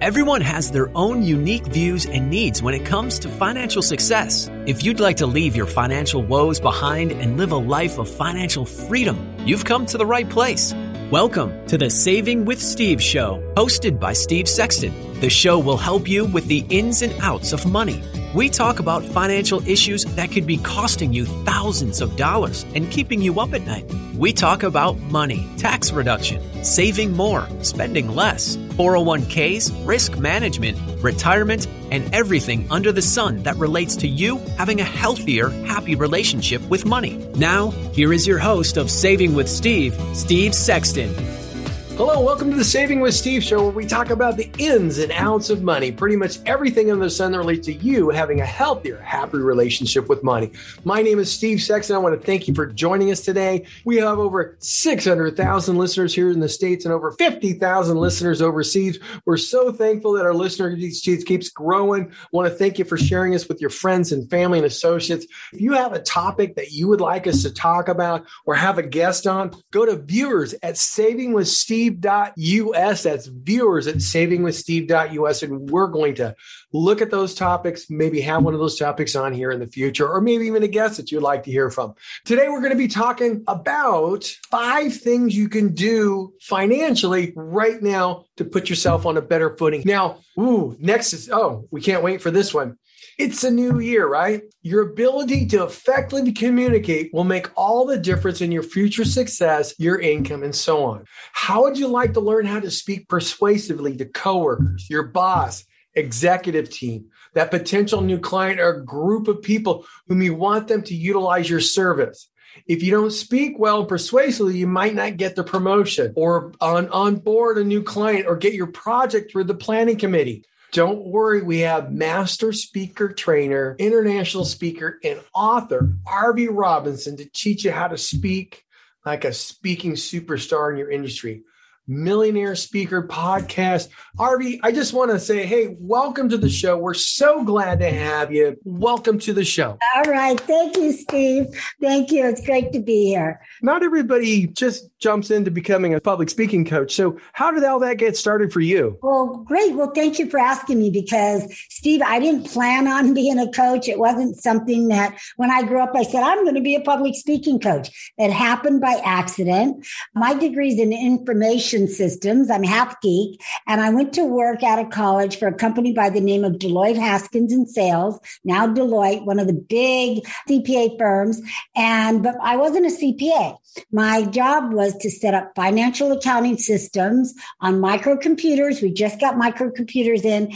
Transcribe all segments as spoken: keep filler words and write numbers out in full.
Everyone has their own unique views and needs when it comes to financial success. If you'd like to leave your financial woes behind and live a life of financial freedom, you've come to the right place. Welcome to the Saving with Steve show, hosted by Steve Sexton. The show will help you with the ins and outs of money. We talk about financial issues that could be costing you thousands of dollars and keeping you up at night. We talk about money, tax reduction, saving more, spending less, four oh one k's, risk management, retirement, and everything under the sun that relates to you having a healthier, happy relationship with money. Now, here is your host of Saving with Steve, Steve Sexton. Hello, welcome to the Saving with Steve show, where we talk about the ins and outs of money, pretty much everything under the sun that relates to you having a healthier, happy relationship with money. My name is Steve Sexton. I want to thank you for joining us today. We have over six hundred thousand listeners here in the States and over fifty thousand listeners overseas. We're so thankful that our listener keeps growing. I want to thank you for sharing us with your friends and family and associates. If you have a topic that you would like us to talk about or have a guest on, go to viewers at saving with steve dot U S. That's viewers at saving with steve dot U S. And we're going to look at those topics, maybe have one of those topics on here in the future, or maybe even a guest that you'd like to hear from. Today, we're going to be talking about five things you can do financially right now to put yourself on a better footing. Now, ooh, next is, oh, we can't wait for this one. It's a new year, right? Your ability to effectively communicate will make all the difference in your future success, your income, and so on. How would you like to learn how to speak persuasively to coworkers, your boss, executive team, that potential new client, or group of people whom you want them to utilize your service? If you don't speak well and persuasively, you might not get the promotion or on, on board a new client or get your project through the planning committee. Don't worry, we have master speaker trainer, international speaker, and author Arby Robinson to teach you how to speak like a speaking superstar in your industry. Millionaire Speaker Podcast. Arby, I just want to say, hey, welcome to the show. We're so glad to have you. Welcome to the show. All right. Thank you, Steve. Thank you. It's great to be here. Not everybody just jumps into becoming a public speaking coach. So how did all that get started for you? Well, great. Well, thank you for asking me because, Steve, I didn't plan on being a coach. It wasn't something that when I grew up, I said, I'm going to be a public speaking coach. It happened by accident. My degree's in information systems. I'm half geek. And I went to work out of college for a company by the name of Deloitte Haskins and Sales, now Deloitte, one of the big C P A firms. And, but I wasn't a C P A. My job was to set up financial accounting systems on microcomputers. We just got microcomputers in,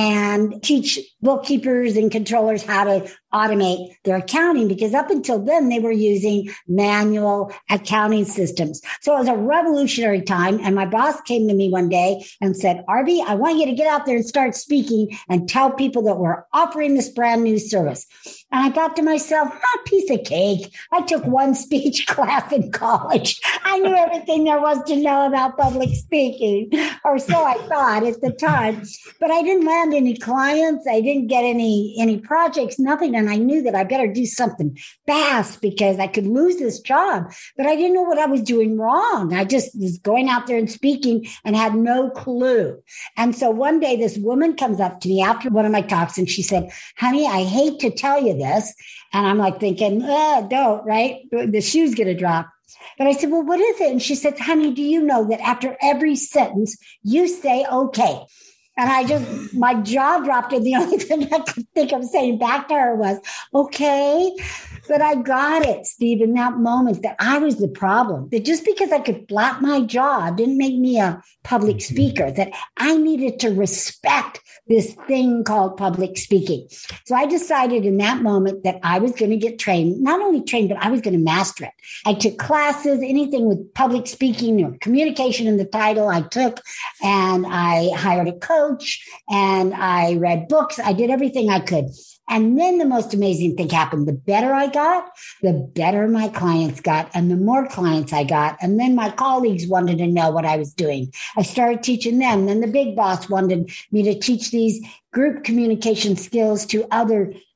and teach bookkeepers and controllers how to automate their accounting, because up until then they were using manual accounting systems. So it was a revolutionary time. And my boss came to me one day and said, Arby, I want you to get out there and start speaking and tell people that we're offering this brand new service. And I thought to myself, ah, piece of cake. I took one speech class in college. I knew everything there was to know about public speaking, or so I thought at the time. But I didn't land any clients. I didn't get any, any projects, nothing. And I knew that I better do something fast because I could lose this job. But I didn't know what I was doing wrong. I just was going out there and speaking and had no clue. And so one day this woman comes up to me after one of my talks and she said, honey, I hate to tell you this. And I'm like thinking, oh, don't, right? The shoe's going to drop. But I said, well, what is it? And she said, honey, do you know that after every sentence, you say, okay. And I just, my jaw dropped, and the only thing I could think of saying back to her was, okay. But I got it, Steve, in that moment that I was the problem, that just because I could flap my jaw didn't make me a public speaker, that I needed to respect this thing called public speaking. So I decided in that moment that I was going to get trained, not only trained, but I was going to master it. I took classes, anything with public speaking or communication in the title I took, and I hired a coach and I read books. I did everything I could. And then the most amazing thing happened. The better I got, the better my clients got, and the more clients I got. And then my colleagues wanted to know what I was doing. I started teaching them. Then the big boss wanted me to teach these group communication skills to other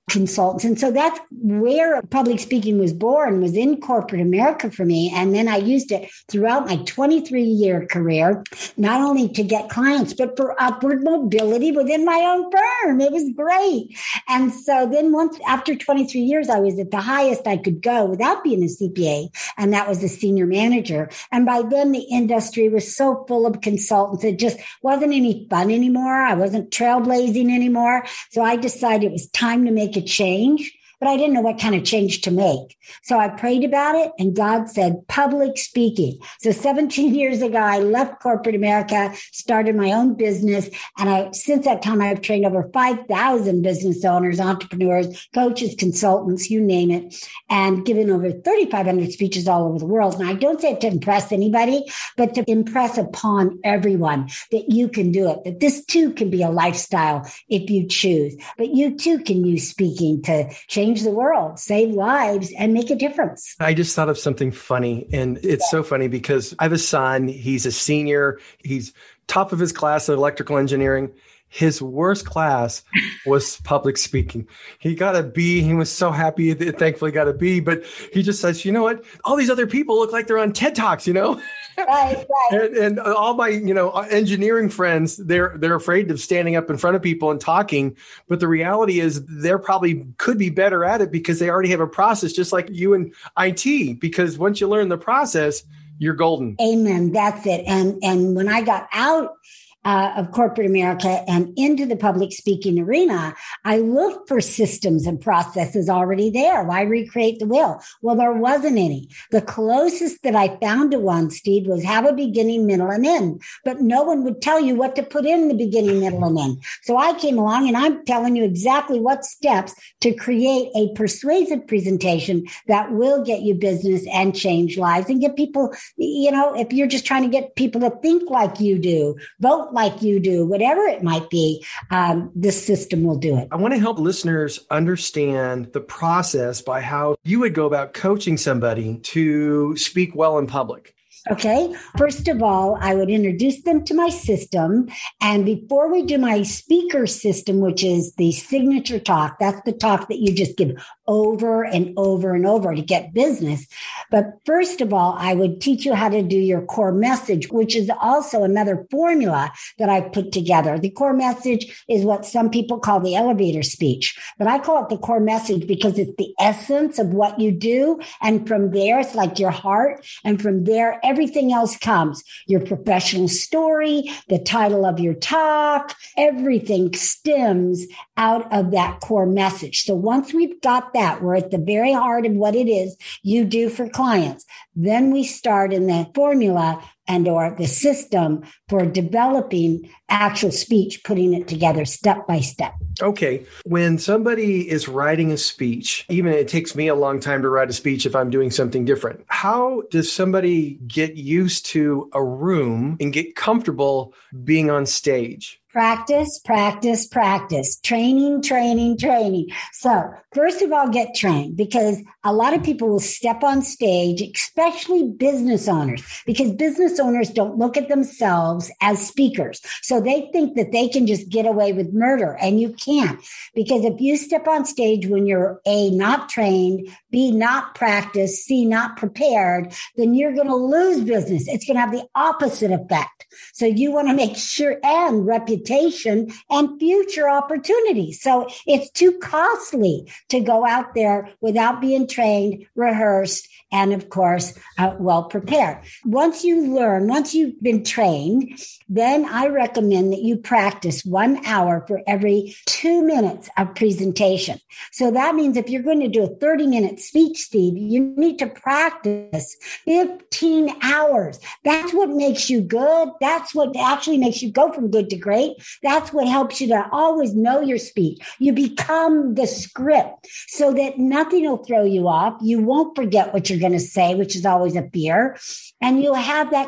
consultants. And so that's where public speaking was born, was in corporate America for me. And then I used it throughout my twenty-three year career, not only to get clients, but for upward mobility within my own firm. It was great. And so then once after twenty-three years, I was at the highest I could go without being a C P A. And that was a senior manager. And by then the industry was so full of consultants. It just wasn't any fun anymore. I wasn't trailblazing anymore. So I decided it was time to make a change. But I didn't know what kind of change to make. So I prayed about it, and God said, public speaking. So seventeen years ago, I left corporate America, started my own business. And I, since that time, I've trained over five thousand business owners, entrepreneurs, coaches, consultants, you name it, and given over thirty-five hundred speeches all over the world. And I don't say it to impress anybody, but to impress upon everyone that you can do it, that this too can be a lifestyle if you choose. But you too can use speaking to change the world, save lives, and make a difference. I just thought of something funny. And it's yeah. so funny because I have a son. He's a senior. He's top of his class at electrical engineering. His worst class was public speaking. He got a B. He was so happy. Thankfully got a B. But he just says, you know what? All these other people look like they're on TED Talks, you know? Right, right. and, and all my, you know, engineering friends, they're they're afraid of standing up in front of people and talking. But the reality is they're probably could be better at it because they already have a process, just like you in I T. Because once you learn the process, you're golden. Amen. That's it. And and when I got out Uh, of corporate America and into the public speaking arena, I looked for systems and processes already there. Why recreate the wheel? Well, there wasn't any. The closest that I found to one, Steve, was have a beginning, middle, and end. But no one would tell you what to put in the beginning, middle, and end. So I came along and I'm telling you exactly what steps to create a persuasive presentation that will get you business and change lives and get people, you know, if you're just trying to get people to think like you do, vote like you do, whatever it might be, um, this system will do it. I want to help listeners understand the process by how you would go about coaching somebody to speak well in public. Okay. First of all, I would introduce them to my system. And before we do my speaker system, which is the signature talk, that's the talk that you just give over and over and over to get business. But first of all, I would teach you how to do your core message, which is also another formula that I put together. The core message is what some people call the elevator speech, but I call it the core message because it's the essence of what you do. And from there, it's like your heart. And from there, everything else comes. Your professional story, the title of your talk, everything stems out of that core message. So once we've got that, we're at the very heart of what it is you do for clients. Then we start in the formula and or the system for developing actual speech, putting it together step by step. Okay. When somebody is writing a speech, even it takes me a long time to write a speech if I'm doing something different. How does somebody get used to a room and get comfortable being on stage? Practice, practice, practice, training, training, training. So first of all, get trained because a lot of people will step on stage, especially business owners, because business owners don't look at themselves as speakers. So they think that they can just get away with murder, and you can't. Because if you step on stage when you're A, not trained, B, not practiced, C, not prepared, then you're going to lose business. It's going to have the opposite effect. So you want to make sure, and reputation and future opportunities. So it's too costly to go out there without being trained, rehearsed, and of course, uh, well prepared. Once you learn, once you've been trained, then I recommend that you practice one hour for every two minutes of presentation. So that means if you're going to do a thirty minute speech, Steve, you need to practice fifteen hours. That's what makes you good. That's what actually makes you go from good to great. That's what helps you to always know your speech. You become the script so that nothing will throw you off. You won't forget what you're going to say, which is always a fear. And you'll have that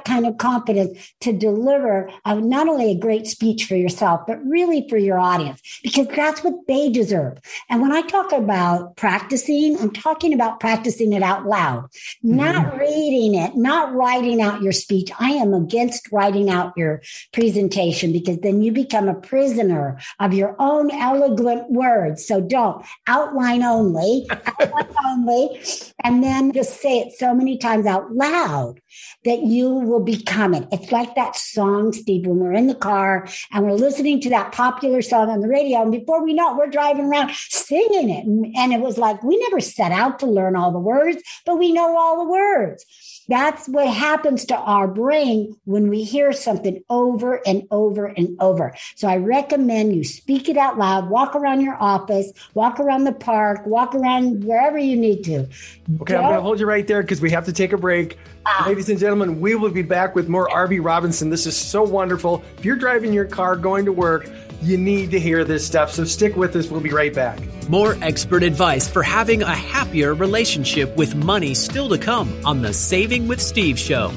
kind of confidence to deliver a, not only a great speech for yourself, but really for your audience, because that's what they deserve. And when I talk about practicing, I'm talking about practicing it out loud, mm-hmm. not reading it, not writing out your speech. I am against writing out your presentation because then you become a prisoner of your own eloquent words. So don't outline only, outline only, and then just say it so many times out loud that you will become it. It's like that song, Steve, when we're in the car and we're listening to that popular song on the radio, and before we know it, we're driving around singing it. And, and it was like, we never set out to learn all the words, but we know all the words. That's what happens to our brain when we hear something over and over and over. So I recommend you speak it out loud, walk around your office, walk around the park, walk around wherever you need to. Okay, Don't, I'm going to hold you right there because we have to take a break. Ah. Ladies and gentlemen, we will be back with more R V Robinson. This is so wonderful. If you're driving your car, going to work, you need to hear this stuff. So stick with us. We'll be right back. More expert advice for having a happier relationship with money still to come on the Saving with Steve show.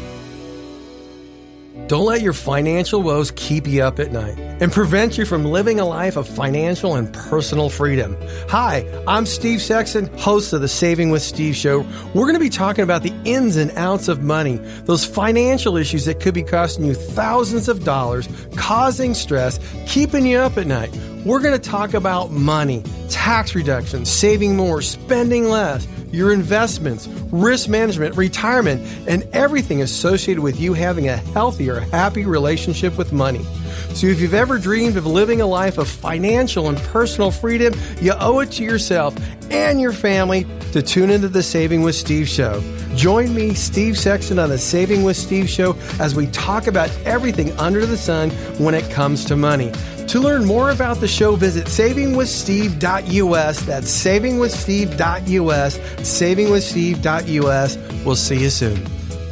Don't let your financial woes keep you up at night and prevent you from living a life of financial and personal freedom. Hi, I'm Steve Sexton, host of the Saving with Steve show. We're going to be talking about the ins and outs of money, those financial issues that could be costing you thousands of dollars, causing stress, keeping you up at night. We're going to talk about money, tax reduction, saving more, spending less, your investments, risk management, retirement, and everything associated with you having a healthier, happy relationship with money. So if you've ever dreamed of living a life of financial and personal freedom, you owe it to yourself and your family to tune into the Saving with Steve show. Join me, Steve Sexton, on the Saving with Steve show as we talk about everything under the sun when it comes to money. To learn more about the show, visit saving with steve dot u s. That's saving with steve dot u s. saving with steve dot u s. We'll see you soon.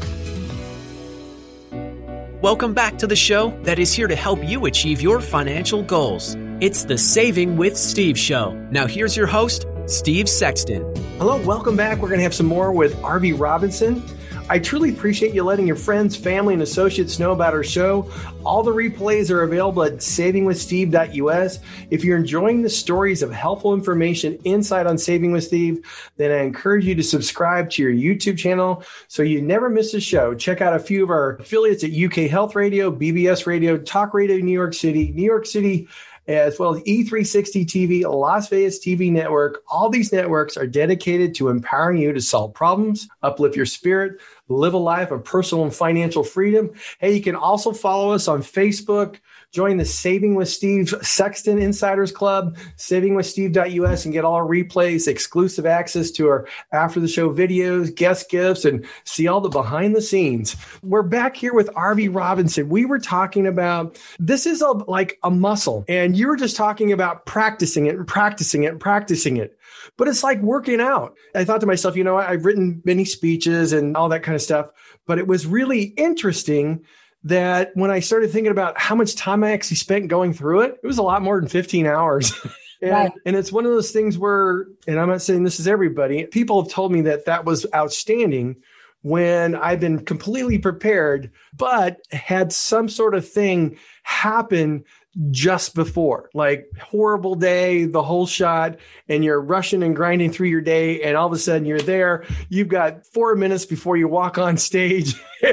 Welcome back to the show that is here to help you achieve your financial goals. It's the Saving with Steve show. Now here's your host, Steve Sexton. Hello, welcome back. We're going to have some more with R V Robinson. I truly appreciate you letting your friends, family, and associates know about our show. All the replays are available at saving with steve dot u s. If you're enjoying the stories of helpful information inside on Saving with Steve, then I encourage you to subscribe to your YouTube channel so you never miss a show. Check out a few of our affiliates at U K Health Radio, B B S Radio, Talk Radio New York City, New York City, as well as E three sixty T V, Las Vegas T V Network. All these networks are dedicated to empowering you to solve problems, uplift your spirit, live a life of personal and financial freedom. Hey, you can also follow us on Facebook. Join the Saving with Steve Sexton Insiders Club, saving with steve dot u s, and get all our replays, exclusive access to our after the show videos, guest gifts, and see all the behind the scenes. We're back here with R V Robinson. We were talking about, this is a, like a muscle, and you were just talking about practicing it and practicing it and practicing it. But it's like working out. I thought to myself, you know, I've written many speeches and all that kind of stuff, but it was really interesting that when I started thinking about how much time I actually spent going through it, it was a lot more than fifteen hours. and, right. and it's one of those things where, and I'm not saying this is everybody, people have told me that that was outstanding when I've been completely prepared, but had some sort of thing happen just before, like horrible day, the whole shot, and you're rushing and grinding through your day. And all of a sudden you're there, you've got four minutes before you walk on stage.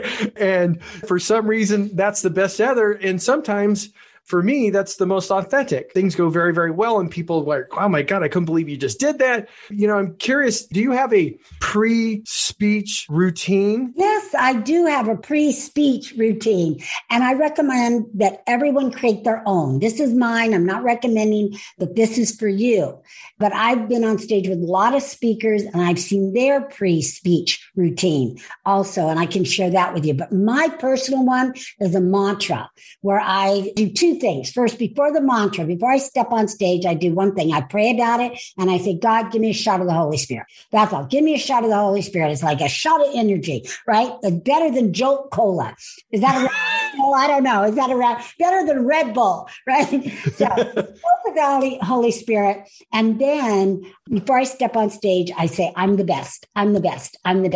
And for some reason, that's the best ever. And sometimes for me, that's the most authentic. Things go very, very well. And people are like, oh my God, I couldn't believe you just did that. You know, I'm curious, do you have a pre-speech routine? Yes, I do have a pre-speech routine. And I recommend that everyone create their own. This is mine. I'm not recommending that this is for you. But I've been on stage with a lot of speakers and I've seen their pre-speech routine also. And I can share that with you. But my personal one is a mantra where I do two things. First, before the mantra, before I step on stage, I do one thing. I pray about it and I say, God, give me a shot of the Holy Spirit. That's all. Give me a shot of the Holy Spirit. It's like a shot of energy, right? It's better than Jolt Cola. Is that a well, I don't know. Is that a better than Red Bull, right? So with the Holy, Holy Spirit. And then before I step on stage, I say, I'm the best. I'm the best. I'm the best.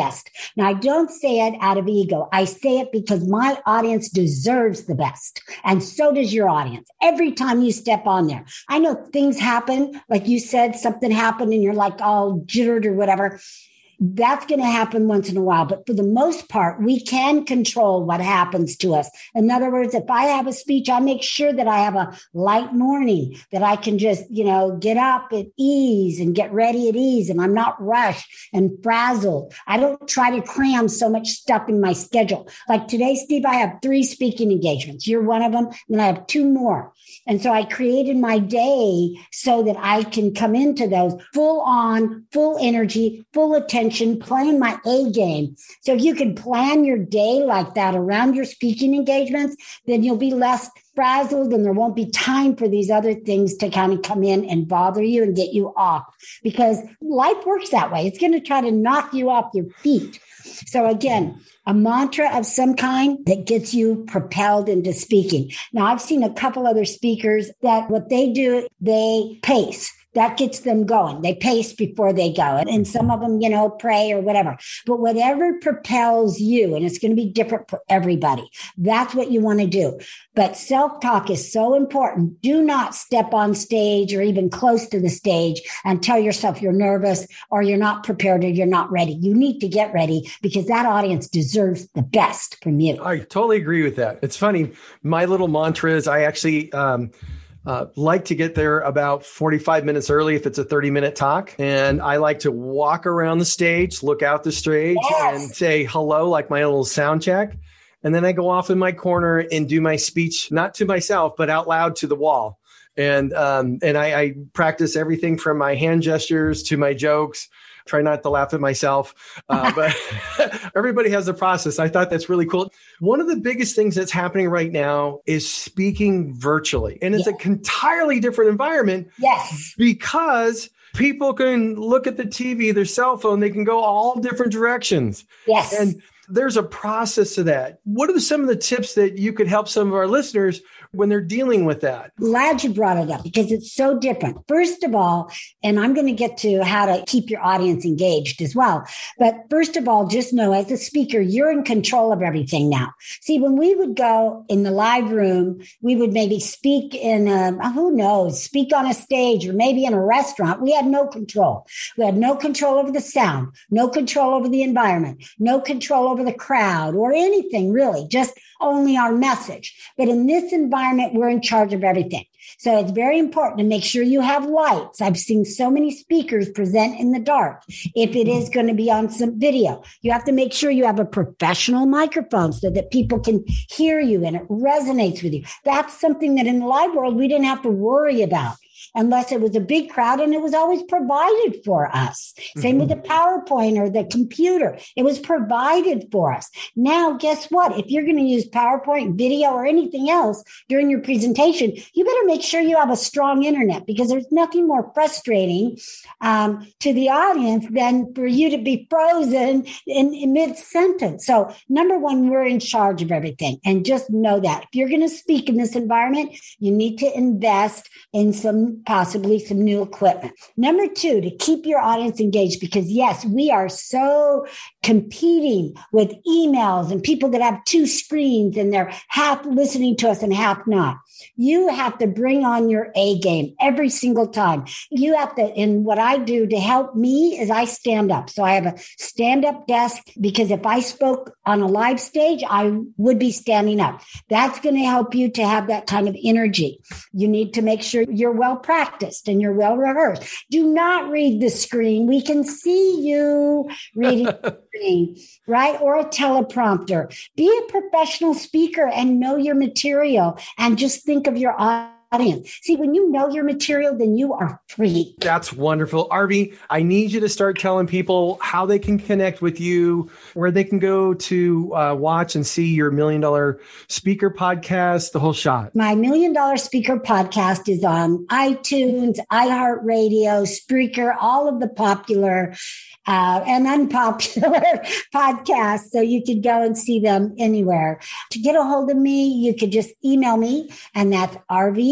best. Now, I don't say it out of ego. I say it because my audience deserves the best. And so does your audience. Every time you step on there, I know things happen. Like you said, something happened and you're like all jittered or whatever. That's going to happen once in a while. But for the most part, we can control what happens to us. In other words, if I have a speech, I make sure that I have a light morning, that I can just, you know, get up at ease and get ready at ease. And I'm not rushed and frazzled. I don't try to cram so much stuff in my schedule. Like today, Steve, I have three speaking engagements. You're one of them. And I have two more. And so I created my day so that I can come into those full on, full energy, full attention, playing my A game. So if you can plan your day like that around your speaking engagements, then you'll be less frazzled and there won't be time for these other things to kind of come in and bother you and get you off, because life works that way. It's going to try to knock you off your feet. So again, a mantra of some kind that gets you propelled into speaking. Now, I've seen a couple other speakers that what they do, they pace. That gets them going. They pace before they go. And some of them, you know, pray or whatever. But whatever propels you, and it's going to be different for everybody, that's what you want to do. But self-talk is so important. Do not step on stage or even close to the stage and tell yourself you're nervous or you're not prepared or you're not ready. You need to get ready because that audience deserves the best from you. I totally agree with that. It's funny. My little mantra is I actually... Um, Uh, like to get there about forty-five minutes early if it's a thirty minute talk. And I like to walk around the stage, look out the stage yes. and say hello, like my little sound check. And then I go off in my corner and do my speech, not to myself, but out loud to the wall. And, um, and I, I practice everything from my hand gestures to my jokes. Try not to laugh at myself, uh, but everybody has a process. I thought that's really cool. One of the biggest things that's happening right now is speaking virtually. And it's yeah. an entirely different environment. Yes. Because people can look at the T V, their cell phone, they can go all different directions. Yes. And there's a process to that. What are some of the tips that you could help some of our listeners when they're dealing with that? Glad you brought it up because it's so different. First of all, and I'm going to get to how to keep your audience engaged as well. But first of all, just know as a speaker, you're in control of everything now. See, when we would go in the live room, we would maybe speak in a, who knows, speak on a stage or maybe in a restaurant. We had no control. We had no control over the sound, no control over the environment, no control over the crowd or anything really, just only our message. But in this environment, we're in charge of everything. So it's very important to make sure you have lights. I've seen so many speakers present in the dark. If it is going to be on some video, you have to make sure you have a professional microphone so that people can hear you and it resonates with you. That's something that in the live world, we didn't have to worry about. Unless it was a big crowd and it was always provided for us. Same mm-hmm. with the PowerPoint or the computer. It was provided for us. Now, guess what? If you're going to use PowerPoint, video, or anything else during your presentation, you better make sure you have a strong internet because there's nothing more frustrating um, to the audience than for you to be frozen in, in mid-sentence. So number one, we're in charge of everything. And just know that if you're going to speak in this environment, you need to invest in some possibly some new equipment. Number two, to keep your audience engaged, because yes, we are so competing with emails and people that have two screens and they're half listening to us and half not. You have to bring on your A game every single time. You have to, and what I do to help me is I stand up. So I have a stand-up desk because if I spoke on a live stage, I would be standing up. That's going to help you to have that kind of energy. You need to make sure you're well practiced and you're well rehearsed. Do not read the screen. We can see you reading the screen, right? Or a teleprompter. Be a professional speaker and know your material and just think of your audience. See, when you know your material, then you are free. That's wonderful. Arvie, I need you to start telling people how they can connect with you, where they can go to uh, watch and see your Million Dollar Speaker podcast, the whole shot. My Million Dollar Speaker podcast is on iTunes, iHeartRadio, Spreaker, all of the popular uh, and unpopular podcasts. So you could go and see them anywhere. To get a hold of me, you could just email me, and that's Arvie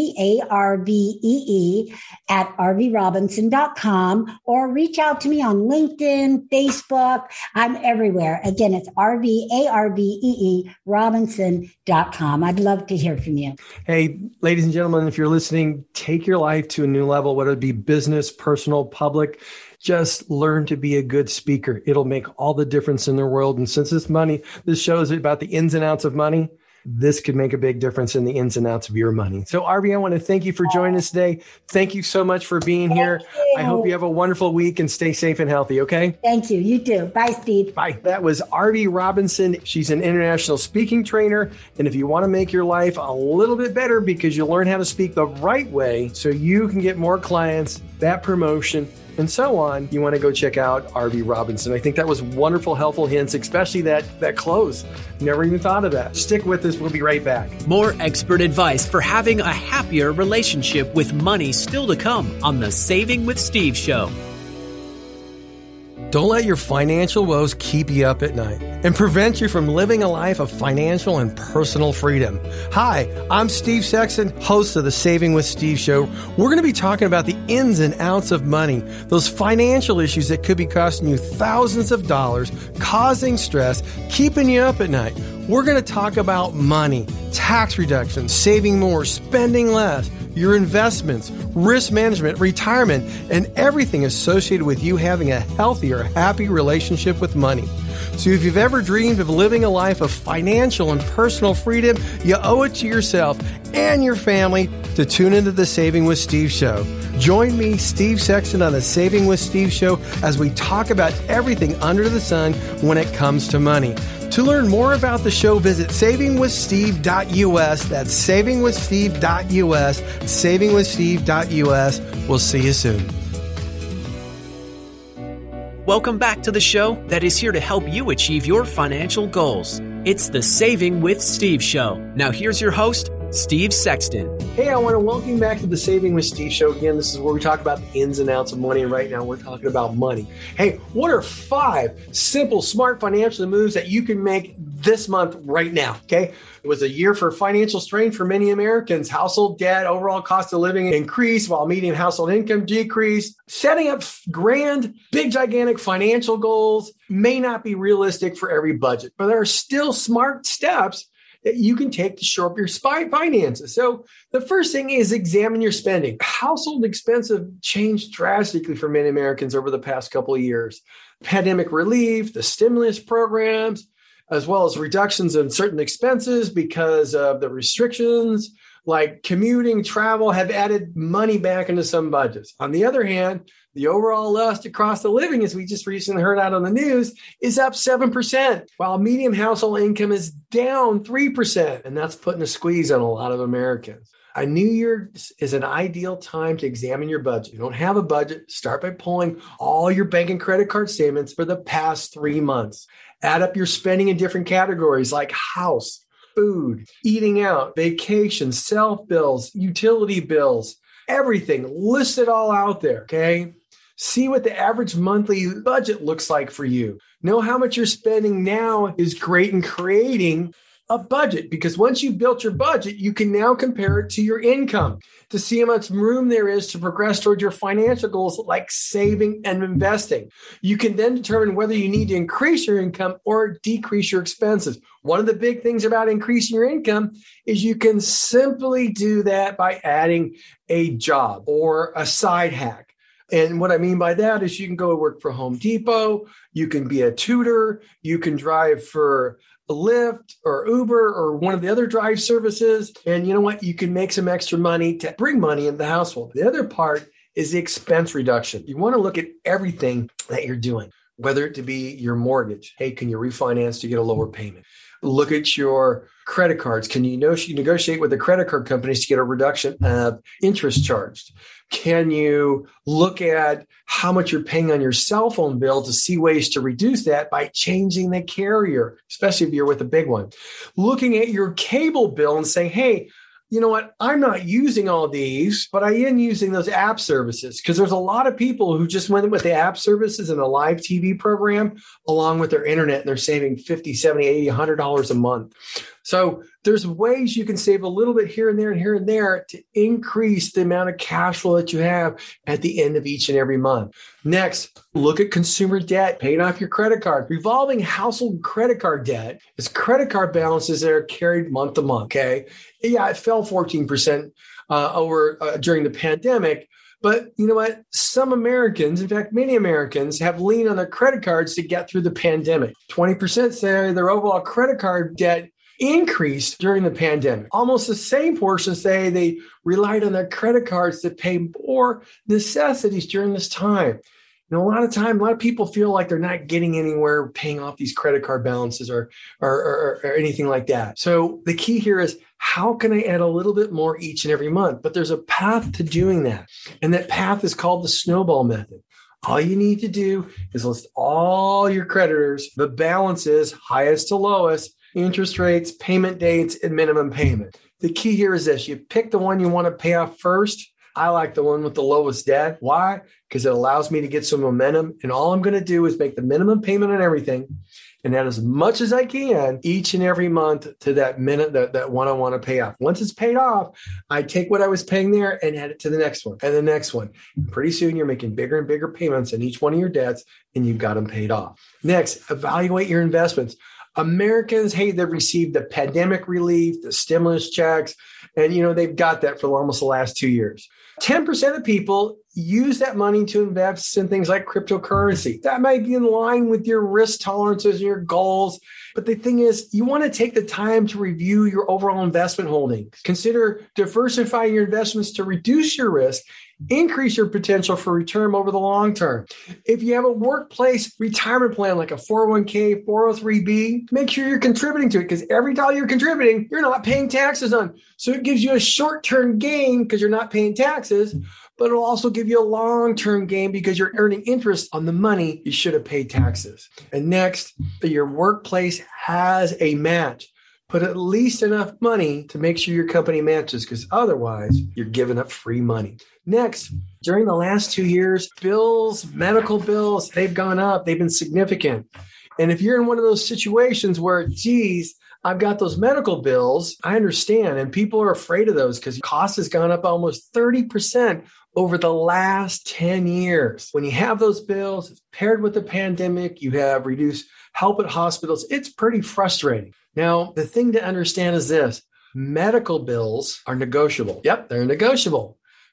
Arvie, A R V E E, at arvie robinson dot com, or reach out to me on LinkedIn, Facebook. I'm everywhere. Again, it's Arvie, A R V E E, robinson dot com. I'd love to hear from you. Hey, ladies and gentlemen, if you're listening, take your life to a new level, whether it be business, personal, public. Just learn to be a good speaker. It'll make all the difference in the world. And since this money, this show is about the ins and outs of money, this could make a big difference in the ins and outs of your money. So, Arvie, I want to thank you for joining us today. Thank you so much for being here. I hope you have a wonderful week and stay safe and healthy, okay? Thank you. You too. Bye, Steve. Bye. That was Arvie Robinson. She's an international speaking trainer. And if you want to make your life a little bit better because you learn how to speak the right way so you can get more clients, that promotion, and so on, you want to go check out Arvie Robinson. I think that was wonderful, helpful hints, especially that, that close. Never even thought of that. Stick with us. We'll be right back. More expert advice for having a happier relationship with money still to come on the Saving with Steve show. Don't let your financial woes keep you up at night and prevent you from living a life of financial and personal freedom. Hi, I'm Steve Sexton, host of the Saving with Steve show. We're going to be talking about the ins and outs of money, those financial issues that could be costing you thousands of dollars, causing stress, keeping you up at night. We're going to talk about money, tax reduction, saving more, spending less, your investments, risk management, retirement, and everything associated with you having a healthier, happy relationship with money. So if you've ever dreamed of living a life of financial and personal freedom, you owe it to yourself and your family to tune into the Saving with Steve show. Join me, Steve Sexton, on the Saving with Steve show as we talk about everything under the sun when it comes to money. To learn more about the show, visit saving with steve dot U S. That's saving with steve dot U S, saving with steve dot U S. We'll see you soon. Welcome back to the show that is here to help you achieve your financial goals. It's the Saving with Steve show. Now here's your host, Steve Sexton. Hey, I want to welcome you back to the Saving with Steve show. Again, this is where we talk about the ins and outs of money. And right now, we're talking about money. Hey, what are five simple, smart financial moves that you can make this month right now? Okay. It was a year for financial strain for many Americans. Household debt, overall cost of living increased while median household income decreased. Setting up grand, big, gigantic financial goals may not be realistic for every budget, but there are still smart steps that you can take to shore up your finances. So the first thing is examine your spending. Household expenses have changed drastically for many Americans over the past couple of years. Pandemic relief, the stimulus programs, as well as reductions in certain expenses because of the restrictions like commuting, travel, have added money back into some budgets. On the other hand, the overall lust across the living, as we just recently heard out on the news, is up seven percent, while median household income is down three percent. And that's putting a squeeze on a lot of Americans. A new year is an ideal time to examine your budget. You don't have a budget, start by pulling all your bank and credit card statements for the past three months. Add up your spending in different categories like house, food, eating out, vacation, self bills, utility bills, everything. List it all out there, okay? See what the average monthly budget looks like for you. Know how much you're spending now is great in creating a budget, because once you've built your budget, you can now compare it to your income to see how much room there is to progress toward your financial goals like saving and investing. You can then determine whether you need to increase your income or decrease your expenses. One of the big things about increasing your income is you can simply do that by adding a job or a side hack. And what I mean by that is you can go work for Home Depot, you can be a tutor, you can drive for Lyft or Uber or one of the other drive services. And you know what? You can make some extra money to bring money into the household. The other part is the expense reduction. You want to look at everything that you're doing, whether it to be your mortgage. Hey, can you refinance to get a lower payment? Look at your credit cards. Can you negotiate with the credit card companies to get a reduction of interest charged? Can you look at how much you're paying on your cell phone bill to see ways to reduce that by changing the carrier, especially if you're with a big one? Looking at your cable bill and saying, hey, you know what? I'm not using all these, but I am using those app services, because there's a lot of people who just went with the app services and a live T V program along with their internet, and they're saving fifty, seventy, eighty, one hundred dollars a month. So there's ways you can save a little bit here and there and here and there to increase the amount of cash flow that you have at the end of each and every month. Next, look at consumer debt, paying off your credit card. Revolving household credit card debt is credit card balances that are carried month to month, okay? Yeah, it fell fourteen percent uh, over uh, during the pandemic. But you know what? Some Americans, in fact, many Americans have leaned on their credit cards to get through the pandemic. twenty percent say their overall credit card debt increased during the pandemic. Almost the same portion say they relied on their credit cards to pay more necessities during this time. You know, a lot of time, a lot of people feel like they're not getting anywhere paying off these credit card balances or, or, or, or anything like that. So the key here is, how can I add a little bit more each and every month? But there's a path to doing that. And that path is called the snowball method. All you need to do is list all your creditors, the balances, highest to lowest, interest rates, payment dates, and minimum payment. The key here is this. You pick the one you want to pay off first. I like the one with the lowest debt. Why? Because it allows me to get some momentum. And all I'm going to do is make the minimum payment on everything and add as much as I can each and every month to that minute, that, that one I want to pay off. Once it's paid off, I take what I was paying there and add it to the next one and the next one. Pretty soon you're making bigger and bigger payments on each one of your debts and you've got them paid off. Next, evaluate your investments. Americans, hey, they've received the pandemic relief, the stimulus checks, and, you know, they've got that for almost the last two years. ten percent of people use that money to invest in things like cryptocurrency. That might be in line with your risk tolerances and your goals. But the thing is, you want to take the time to review your overall investment holdings. Consider diversifying your investments to reduce your risk, increase your potential for return over the long term. If you have a workplace retirement plan like a four oh one k, four oh three b, make sure you're contributing to it, because every dollar you're contributing, you're not paying taxes on. So it gives you a short-term gain because you're not paying taxes, but it'll also give you a long-term gain because you're earning interest on the money you should have paid taxes. And next, your workplace has a match. Put at least enough money to make sure your company matches, because otherwise you're giving up free money. Next, during the last two years, bills, medical bills, they've gone up. They've been significant. And if you're in one of those situations where, geez, I've got those medical bills, I understand. And people are afraid of those because cost has gone up almost thirty percent over the last ten years. When you have those bills paired with the pandemic, you have reduced help at hospitals. It's pretty frustrating. Now, the thing to understand is this: medical bills are negotiable. Yep, they're negotiable.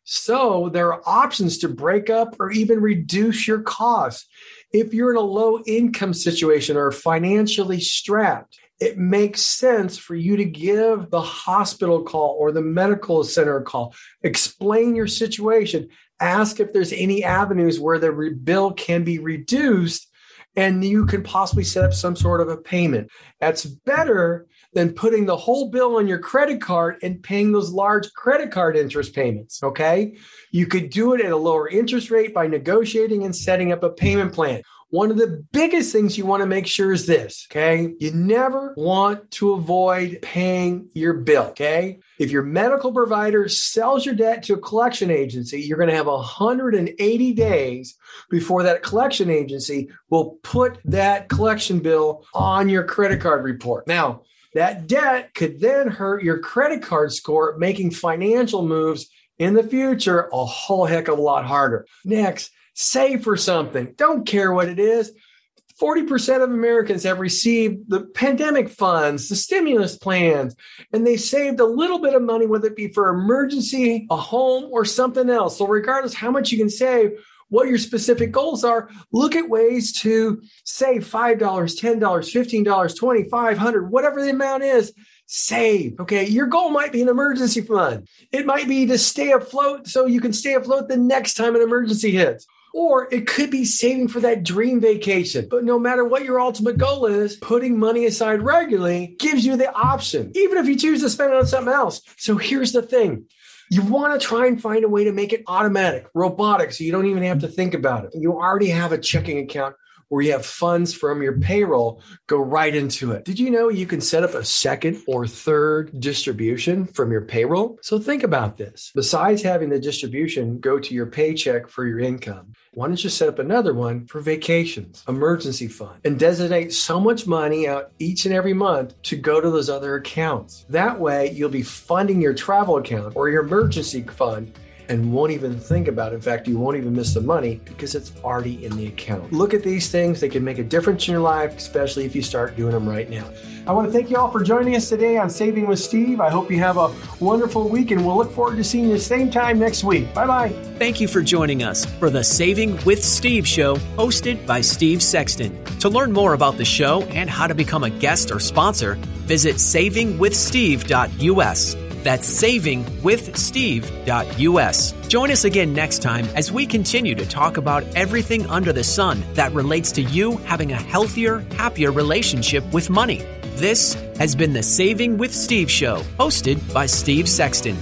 So there are options to break up or even reduce your costs. If you're in a low income situation or financially strapped, it makes sense for you to give the hospital a call or the medical center a call. Explain your situation. Ask if there's any avenues where the re- bill can be reduced and you can possibly set up some sort of a payment. That's better than putting the whole bill on your credit card and paying those large credit card interest payments, okay? You could do it at a lower interest rate by negotiating and setting up a payment plan. One of the biggest things you want to make sure is this, okay? You never want to avoid paying your bill, okay? If your medical provider sells your debt to a collection agency, you're going to have one hundred eighty days before that collection agency will put that collection bill on your credit card report. Now, that debt could then hurt your credit card score, making financial moves in the future a whole heck of a lot harder. Next, save for something. Don't care what it is. forty percent of Americans have received the pandemic funds, the stimulus plans, and they saved a little bit of money, whether it be for emergency, a home, or something else. So regardless how much you can save, what your specific goals are, look at ways to save five dollars, ten dollars, fifteen dollars, twenty dollars, five hundred dollars, whatever the amount is. Save. Okay. Your goal might be an emergency fund. It might be to stay afloat so you can stay afloat the next time an emergency hits. Or it could be saving for that dream vacation. But no matter what your ultimate goal is, putting money aside regularly gives you the option, even if you choose to spend it on something else. So here's the thing. You want to try and find a way to make it automatic, robotic, so you don't even have to think about it. You already have a checking account where you have funds from your payroll go right into it. Did you know you can set up a second or third distribution from your payroll? So think about this. Besides having the distribution go to your paycheck for your income, why don't you set up another one for vacations, emergency fund, and designate so much money out each and every month to go to those other accounts? That way, you'll be funding your travel account or your emergency fund and won't even think about it. In fact, you won't even miss the money because it's already in the account. Look at these things. They can make a difference in your life, especially if you start doing them right now. I want to thank you all for joining us today on Saving with Steve. I hope you have a wonderful week, and we'll look forward to seeing you same time next week. Bye-bye. Thank you for joining us for the Saving with Steve show, hosted by Steve Sexton. To learn more about the show and how to become a guest or sponsor, visit saving with steve dot u s. That's saving with steve dot u s. Join us again next time as we continue to talk about everything under the sun that relates to you having a healthier, happier relationship with money. This has been the Saving with Steve show, hosted by Steve Sexton.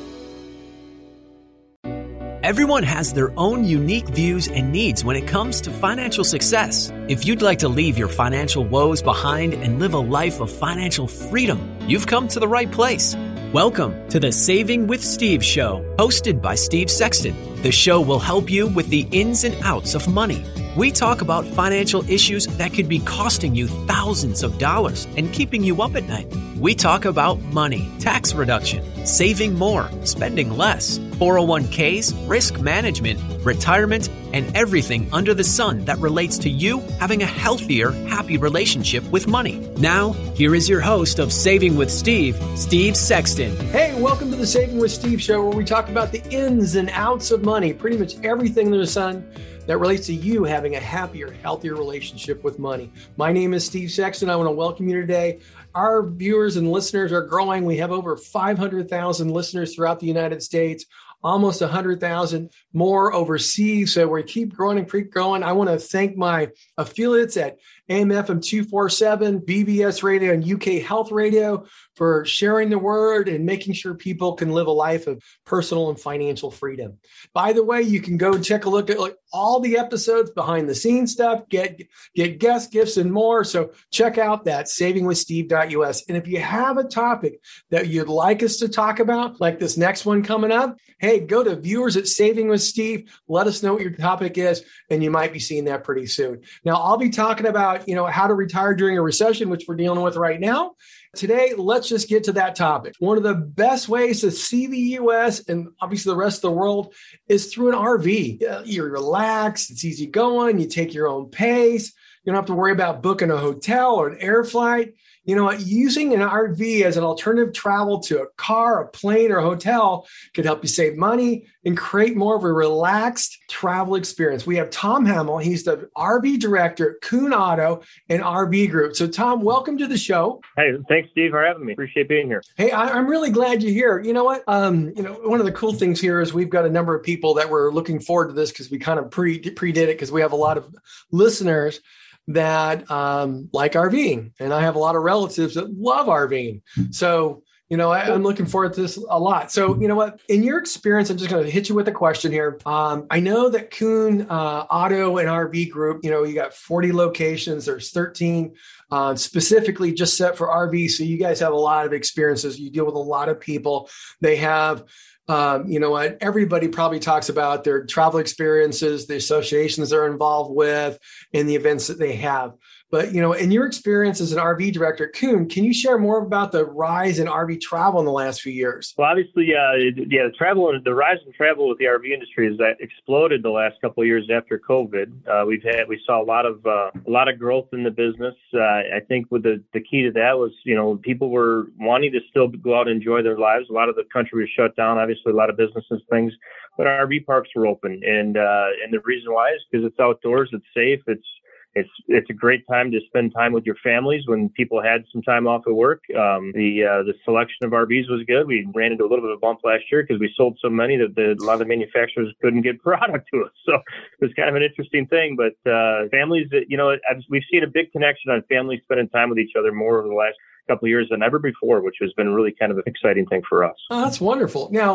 Everyone has their own unique views and needs when it comes to financial success. If you'd like to leave your financial woes behind and live a life of financial freedom, you've come to the right place. Welcome to the Saving with Steve show, hosted by Steve Sexton. The show will help you with the ins and outs of money. We talk about financial issues that could be costing you thousands of dollars and keeping you up at night. We talk about money, tax reduction, saving more, spending less, four oh one k's, risk management, retirement, and everything under the sun that relates to you having a healthier, happy relationship with money. Now, here is your host of Saving with Steve, Steve Sexton. Hey, welcome to the Saving with Steve show, where we talk about the ins and outs of money, pretty much everything under the sun that relates to you having a happier, healthier relationship with money. My name is Steve Sexton. I want to welcome you today. Our viewers and listeners are growing. We have over five hundred thousand listeners throughout the United States, almost one hundred thousand more overseas. So we keep growing and keep growing. I want to thank my affiliates at A M F M two forty-seven, B B S Radio, and U K Health Radio for sharing the word and making sure people can live a life of personal and financial freedom. By the way, you can go check a look at like all the episodes, behind the scenes stuff, get, get guest gifts and more. So check out that saving with steve dot u s. And if you have a topic that you'd like us to talk about, like this next one coming up, hey, go to viewers at Saving with Steve. Let us know what your topic is, and you might be seeing that pretty soon. Now, I'll be talking about, you know, how to retire during a recession, which we're dealing with right now. Today, let's just get to that topic. One of the best ways to see the U S and obviously the rest of the world is through an R V. You're relaxed. It's easy going. You take your own pace. You don't have to worry about booking a hotel or an air flight. You know, using an R V as an alternative travel to a car, a plane, or a hotel could help you save money and create more of a relaxed travel experience. We have Tom Hamill. He's the R V director at Kuhn Auto and R V Group. So, Tom, welcome to the show. Hey, thanks, Steve, for having me. Appreciate being here. Hey, I, I'm really glad you're here. You know what? Um, you know, one of the cool things here is we've got a number of people that were looking forward to this because we kind of pre pre-did it because we have a lot of listeners that um, like RVing, and I have a lot of relatives that love RVing. So, you know, I, I'm looking forward to this a lot. So, you know what, in your experience, I'm just going to hit you with a question here. Um, I know that Kuhn uh, Auto and R V Group, you know, you got forty locations. There's thirteen uh, specifically just set for R V. So you guys have a lot of experiences. You deal with a lot of people. They have Um, you know what? Everybody probably talks about their travel experiences, the associations they're involved with, and the events that they have. But, you know, in your experience as an R V director at Kuhn, can you share more about the rise in R V travel in the last few years? Well, obviously, uh, yeah, the travel, the rise in travel with the R V industry has exploded the last couple of years after COVID. Uh, we've had, we saw a lot of, uh, a lot of growth in the business. Uh, I think with the, the key to that was, you know, people were wanting to still go out and enjoy their lives. A lot of the country was shut down, obviously a lot of businesses, things, but R V parks were open. And, uh, and the reason why is because it's outdoors, it's safe, it's, It's it's a great time to spend time with your families when people had some time off of work. Um, the uh, the selection of R Vs was good. We ran into a little bit of a bump last year because we sold so many that the, a lot of the manufacturers couldn't get product to us. So it was kind of an interesting thing. But uh, families, that you know, I've, we've seen a big connection on families spending time with each other more over the last couple of years than ever before, which has been really kind of an exciting thing for us. Oh, that's wonderful. Now,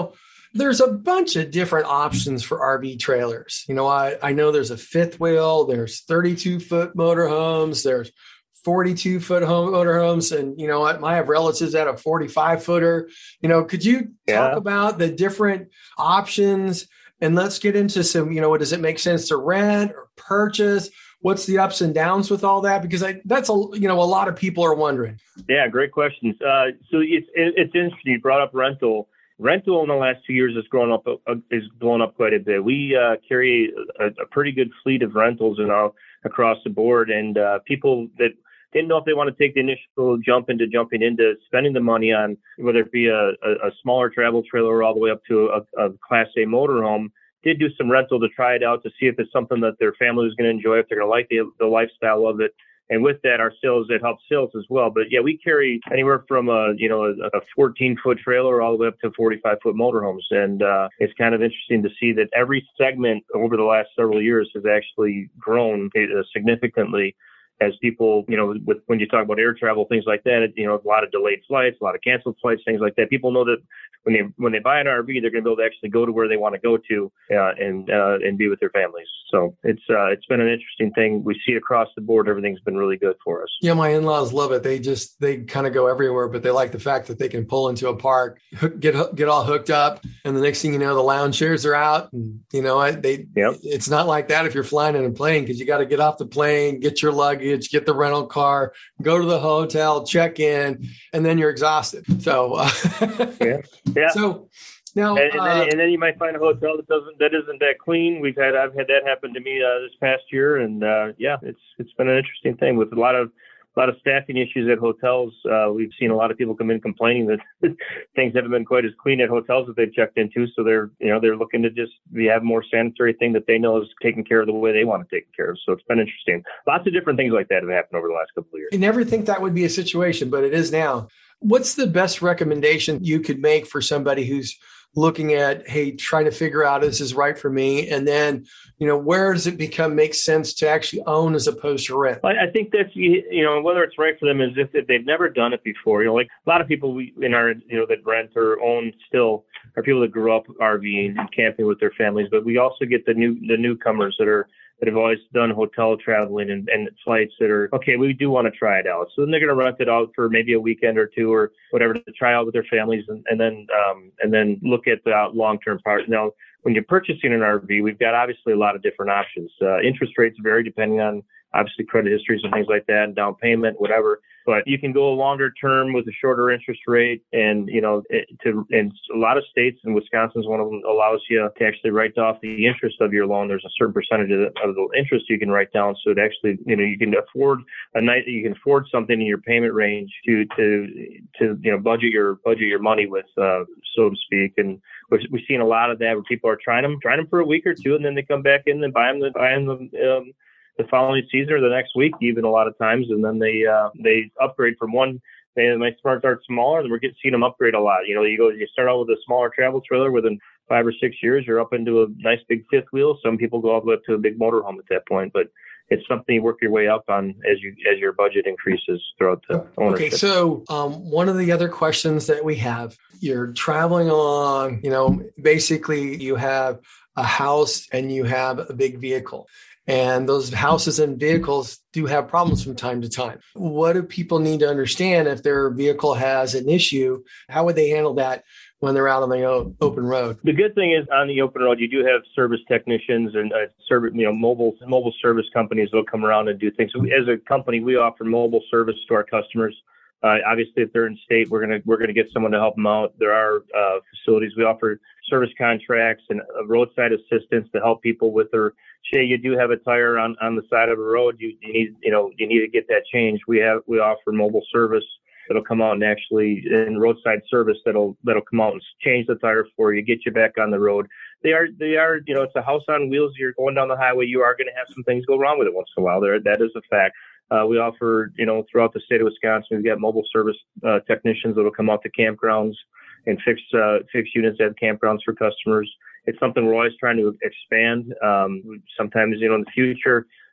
There's a bunch of different options for R V trailers. You know, I, I know there's a fifth wheel, there's thirty-two foot motorhomes, there's forty-two foot home motorhomes. And, you know, I, I have relatives that have a forty-five footer. You know, could you talk Yeah. about the different options? And let's get into some, you know, does it make sense to rent or purchase? What's the ups and downs with all that? Because I, that's a, you know, a lot of people are wondering. Yeah, great questions. Uh, so it's it's interesting. You brought up rental. Rental in the last two years has grown up uh, is blown up quite a bit. We uh, carry a, a pretty good fleet of rentals in our, across the board, and uh, people that didn't know if they want to take the initial jump into jumping into spending the money on whether it be a, a, a smaller travel trailer all the way up to a, a Class A motorhome. Did do some rental to try it out to see if it's something that their family was going to enjoy, if they're going to like the, the lifestyle of it. And with that, our sales, it helps sales as well. But yeah, we carry anywhere from a, you know, a fourteen foot trailer all the way up to forty-five foot motorhomes. And uh, it's kind of interesting to see that every segment over the last several years has actually grown uh, significantly. As people, you know, with, when you talk about air travel, things like that, you know, a lot of delayed flights, a lot of canceled flights, things like that. People know that when they when they buy an R V, they're going to be able to actually go to where they want to go to uh, and uh, and be with their families. So it's uh, it's been an interesting thing. We see across the board, everything's been really good for us. Yeah, my in-laws love it. They just they kind of go everywhere, but they like the fact that they can pull into a park, hook, get get all hooked up, and the next thing you know, the lounge chairs are out. And you know, I, they Yep. it's not like that if you're flying in a plane, because you got to get off the plane, get your luggage, get the rental car, go to the hotel, check in, and then you're exhausted. So uh, Yeah, yeah. So now, And, and, uh, then, and then you might find a hotel that doesn't that isn't that clean. We've had I've had that happen to me uh, this past year, and uh, yeah, it's it's been an interesting thing with a lot of a lot of staffing issues at hotels. Uh, we've seen a lot of people come in complaining that things haven't been quite as clean at hotels that they've checked into. So they're you know they're looking to just be, have more sanitary thing that they know is taken care of the way they want to take care of. So it's been interesting. Lots of different things like that have happened over the last couple of years. I never think that would be a situation, but it is now. What's the best recommendation you could make for somebody who's looking at, hey, trying to figure out this is right for me? And then, you know, where does it become make sense to actually own as opposed to rent? I I think that's, you know, whether it's right for them is if, if they've never done it before. You know, like a lot of people we in our, you know, that rent or own still are people that grew up RVing and camping with their families. But we also get the new the newcomers that are that have always done hotel traveling and, and flights that are, okay, we do want to try it out. So then they're going to rent it out for maybe a weekend or two or whatever to try out with their families and, and then um, and then look at the long-term part. Now, when you're purchasing an R V, we've got obviously a lot of different options. Uh, interest rates vary depending on obviously credit histories and things like that, and down payment, whatever. But you can go a longer term with a shorter interest rate, and you know, it, to in a lot of states, and Wisconsin's one of them, allows you to actually write off the interest of your loan. There's a certain percentage of the, of the interest you can write down, so it actually, you know, you can afford a night, you can afford something in your payment range to to to you know budget your budget your money with, uh, so to speak. And we've, we've seen a lot of that where people are trying them, trying them for a week or two, and then they come back in and buy them, buy them um, the following season or the next week, even a lot of times, and then they uh, they upgrade from one. They might start start smaller, and we're getting seeing them upgrade a lot. You know, you go you start out with a smaller travel trailer. Within five or six years, you're up into a nice big fifth wheel. Some people go all the way up to a big motorhome at that point, but it's something you work your way up on as you as your budget increases throughout the ownership. Okay, so um, one of the other questions that we have, you're traveling along. You know, basically you have a house and you have a big vehicle. And those houses and vehicles do have problems from time to time. What do people need to understand if their vehicle has an issue? How would they handle that when they're out on the open road? The good thing is on the open road, you do have service technicians and uh, service, you know, mobile mobile service companies that will come around and do things. So as a company, we offer mobile service to our customers. Uh, obviously, if they're in state, we're gonna we're gonna get someone to help them out. There are uh, facilities. We offer service contracts and uh, roadside assistance to help people with their. Say you do have a tire on, on the side of a road, you, you need you know you need to get that changed. We have we offer mobile service that'll come out and actually in roadside service that'll that'll come out and change the tire for you, get you back on the road. They are they are you know it's a house on wheels. You're going down the highway. You are going to have some things go wrong with it once in a while. There that is a fact. Uh, we offer, you know, throughout the state of Wisconsin, we've got mobile service uh, technicians that will come out to campgrounds and fix uh, fix units at campgrounds for customers. It's something we're always trying to expand. Um, sometimes, you know, in the future,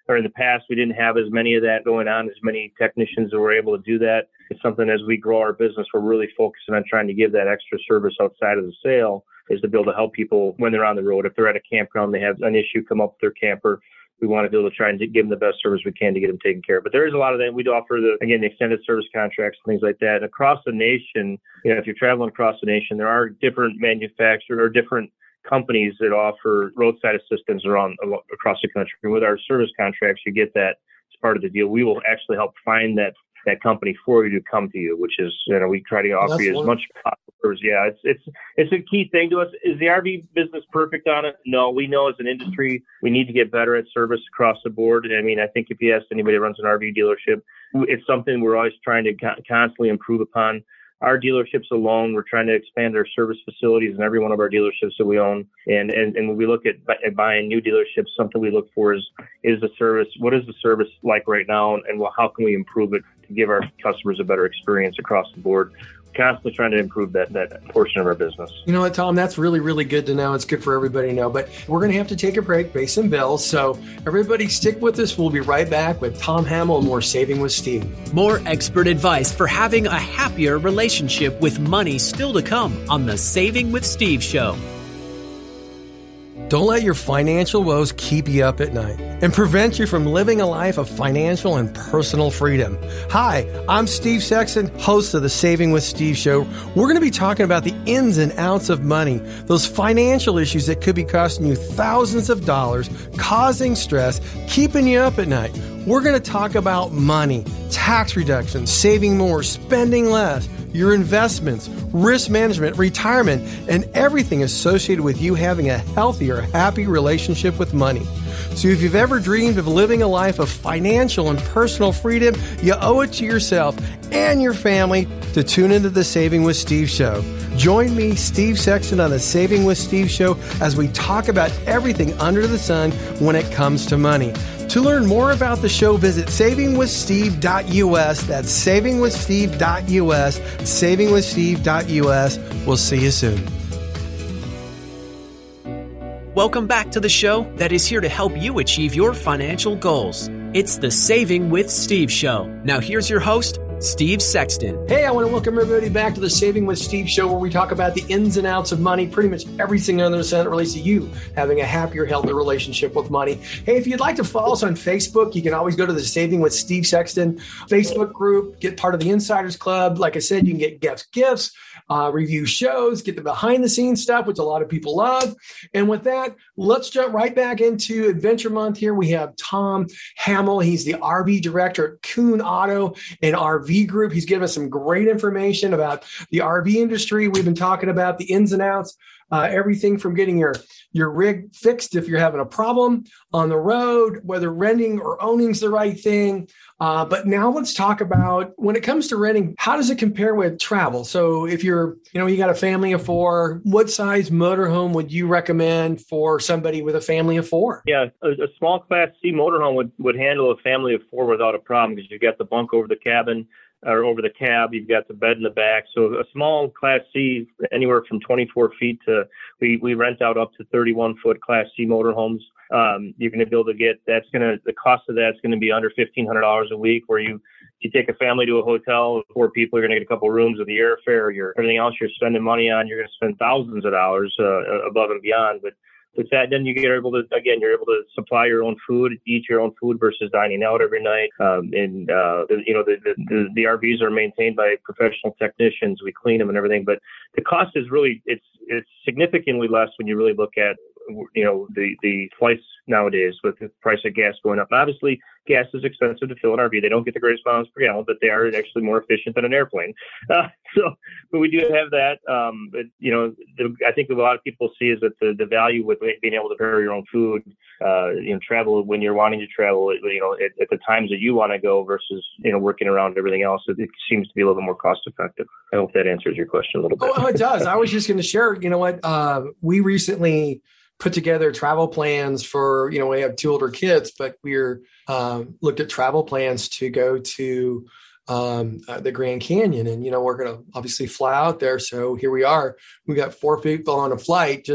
or in the past, we didn't have as many of that going on, as many technicians that were able to do that. It's something as we grow our business, we're really focusing on trying to give that extra service outside of the sale, is to be able to help people when they're on the road. If they're at a campground, they have an issue come up with their camper, we want to be able to try and give them the best service we can to get them taken care of. But there is a lot of that. We do offer, the again, the extended service contracts, things like that. And across the nation, you know, if you're traveling across the nation, there are different manufacturers or different companies that offer roadside assistance around across the country. And with our service contracts, you get that as part of the deal. We will actually help find that that company for you to come to you, which is, you know, we try to offer That's you as much possible. Yeah, it's it's it's a key thing to us. Is the R V business perfect on it? No, we know as an industry we need to get better at service across the board. I mean, I think if you ask anybody that runs an R V dealership, it's something we're always trying to constantly improve upon. Our dealerships alone, we're trying to expand our service facilities in every one of our dealerships that we own. And and, and when we look at, at buying new dealerships, something we look for is is the service. What is the service like right now, and, and well, how can we improve it to give our customers a better experience across the board? Constantly trying to improve that that portion of our business. You know what, Tom, that's really, really good to know. It's good for everybody to know. But we're going to have to take a break, pay some bills. So everybody stick with us. We'll be right back with Tom Hamill and more Saving with Steve. More expert advice for having a happier relationship with money still to come on the Saving with Steve show. Don't let your financial woes keep you up at night and prevent you from living a life of financial and personal freedom. Hi, I'm Steve Sexton, host of the Saving with Steve show. We're going to be talking about the ins and outs of money, those financial issues that could be costing you thousands of dollars, causing stress, keeping you up at night. We're going to talk about money, tax reductions, saving more, spending less, your investments, risk management, retirement, and everything associated with you having a healthier, happy relationship with money. So if you've ever dreamed of living a life of financial and personal freedom, you owe it to yourself and your family to tune into the Saving with Steve show. Join me, Steve Sexton, on the Saving with Steve show as we talk about everything under the sun when it comes to money. To learn more about the show, visit saving with steve dot u s. That's saving with steve dot u s. saving with steve dot u s. We'll see you soon. Welcome back to the show that is here to help you achieve your financial goals. It's the Saving with Steve show. Now here's your host, Steve Sexton. Hey, I want to welcome everybody back to the Saving with Steve show, where we talk about the ins and outs of money, pretty much everything under the sun that relates to you having a happier, healthier relationship with money. Hey, if you'd like to follow us on Facebook, you can always go to the Saving with Steve Sexton Facebook group, get part of the Insiders Club. Like I said, you can get gifts, gifts, uh, review shows, get the behind the scenes stuff, which a lot of people love. And with that, let's jump right back into Adventure Month here. We have Tom Hamill. He's the R V director at Kuhn Auto and R V Group. He's given us some great information about the R V industry. We've been talking about the ins and outs, uh, everything from getting your, your rig fixed if you're having a problem on the road, whether renting or owning is the right thing. Uh, but now let's talk about, when it comes to renting, how does it compare with travel? So if you're, you know, you got a family of four, what size motorhome would you recommend for somebody with a family of four? Yeah, a, a small Class C motorhome would, would handle a family of four without a problem, because you've got the bunk over the cabin or over the cab, you've got the bed in the back. So a small Class C, anywhere from twenty-four feet to, we, we rent out up to thirty-one foot Class C motorhomes. Um, you're going to be able to get, that's going to, the cost of that's going to be under fifteen hundred dollars a week, where you, you take a family to a hotel with four people, you're going to get a couple of rooms with the airfare, your everything else you're spending money on, you're going to spend thousands of dollars uh, above and beyond. But with that, then you get able to, again, you're able to supply your own food, eat your own food versus dining out every night. Um, and, uh, the, you know, the, the, the R Vs are maintained by professional technicians. We clean them and everything, but the cost is really, it's, it's significantly less when you really look at, you know, the, the flights nowadays with the price of gas going up. Obviously, gas is expensive to fill an R V. They don't get the greatest miles per gallon, but they are actually more efficient than an airplane. Uh, so, but we do have that. Um, but, you know, the, I think what a lot of people see is that the, the value with being able to prepare your own food, uh, you know, travel when you're wanting to travel, you know, at, at the times that you want to go versus, you know, working around everything else, it, it seems to be a little bit more cost effective. I hope that answers your question a little bit. Oh, it does. I was just going to share, you know what, uh, we recently put together travel plans for, you know, we have two older kids, but we're um, looked at travel plans to go to um, uh, the Grand Canyon. And, you know, we're going to obviously fly out there. So here we are. We got four people on a flight, just,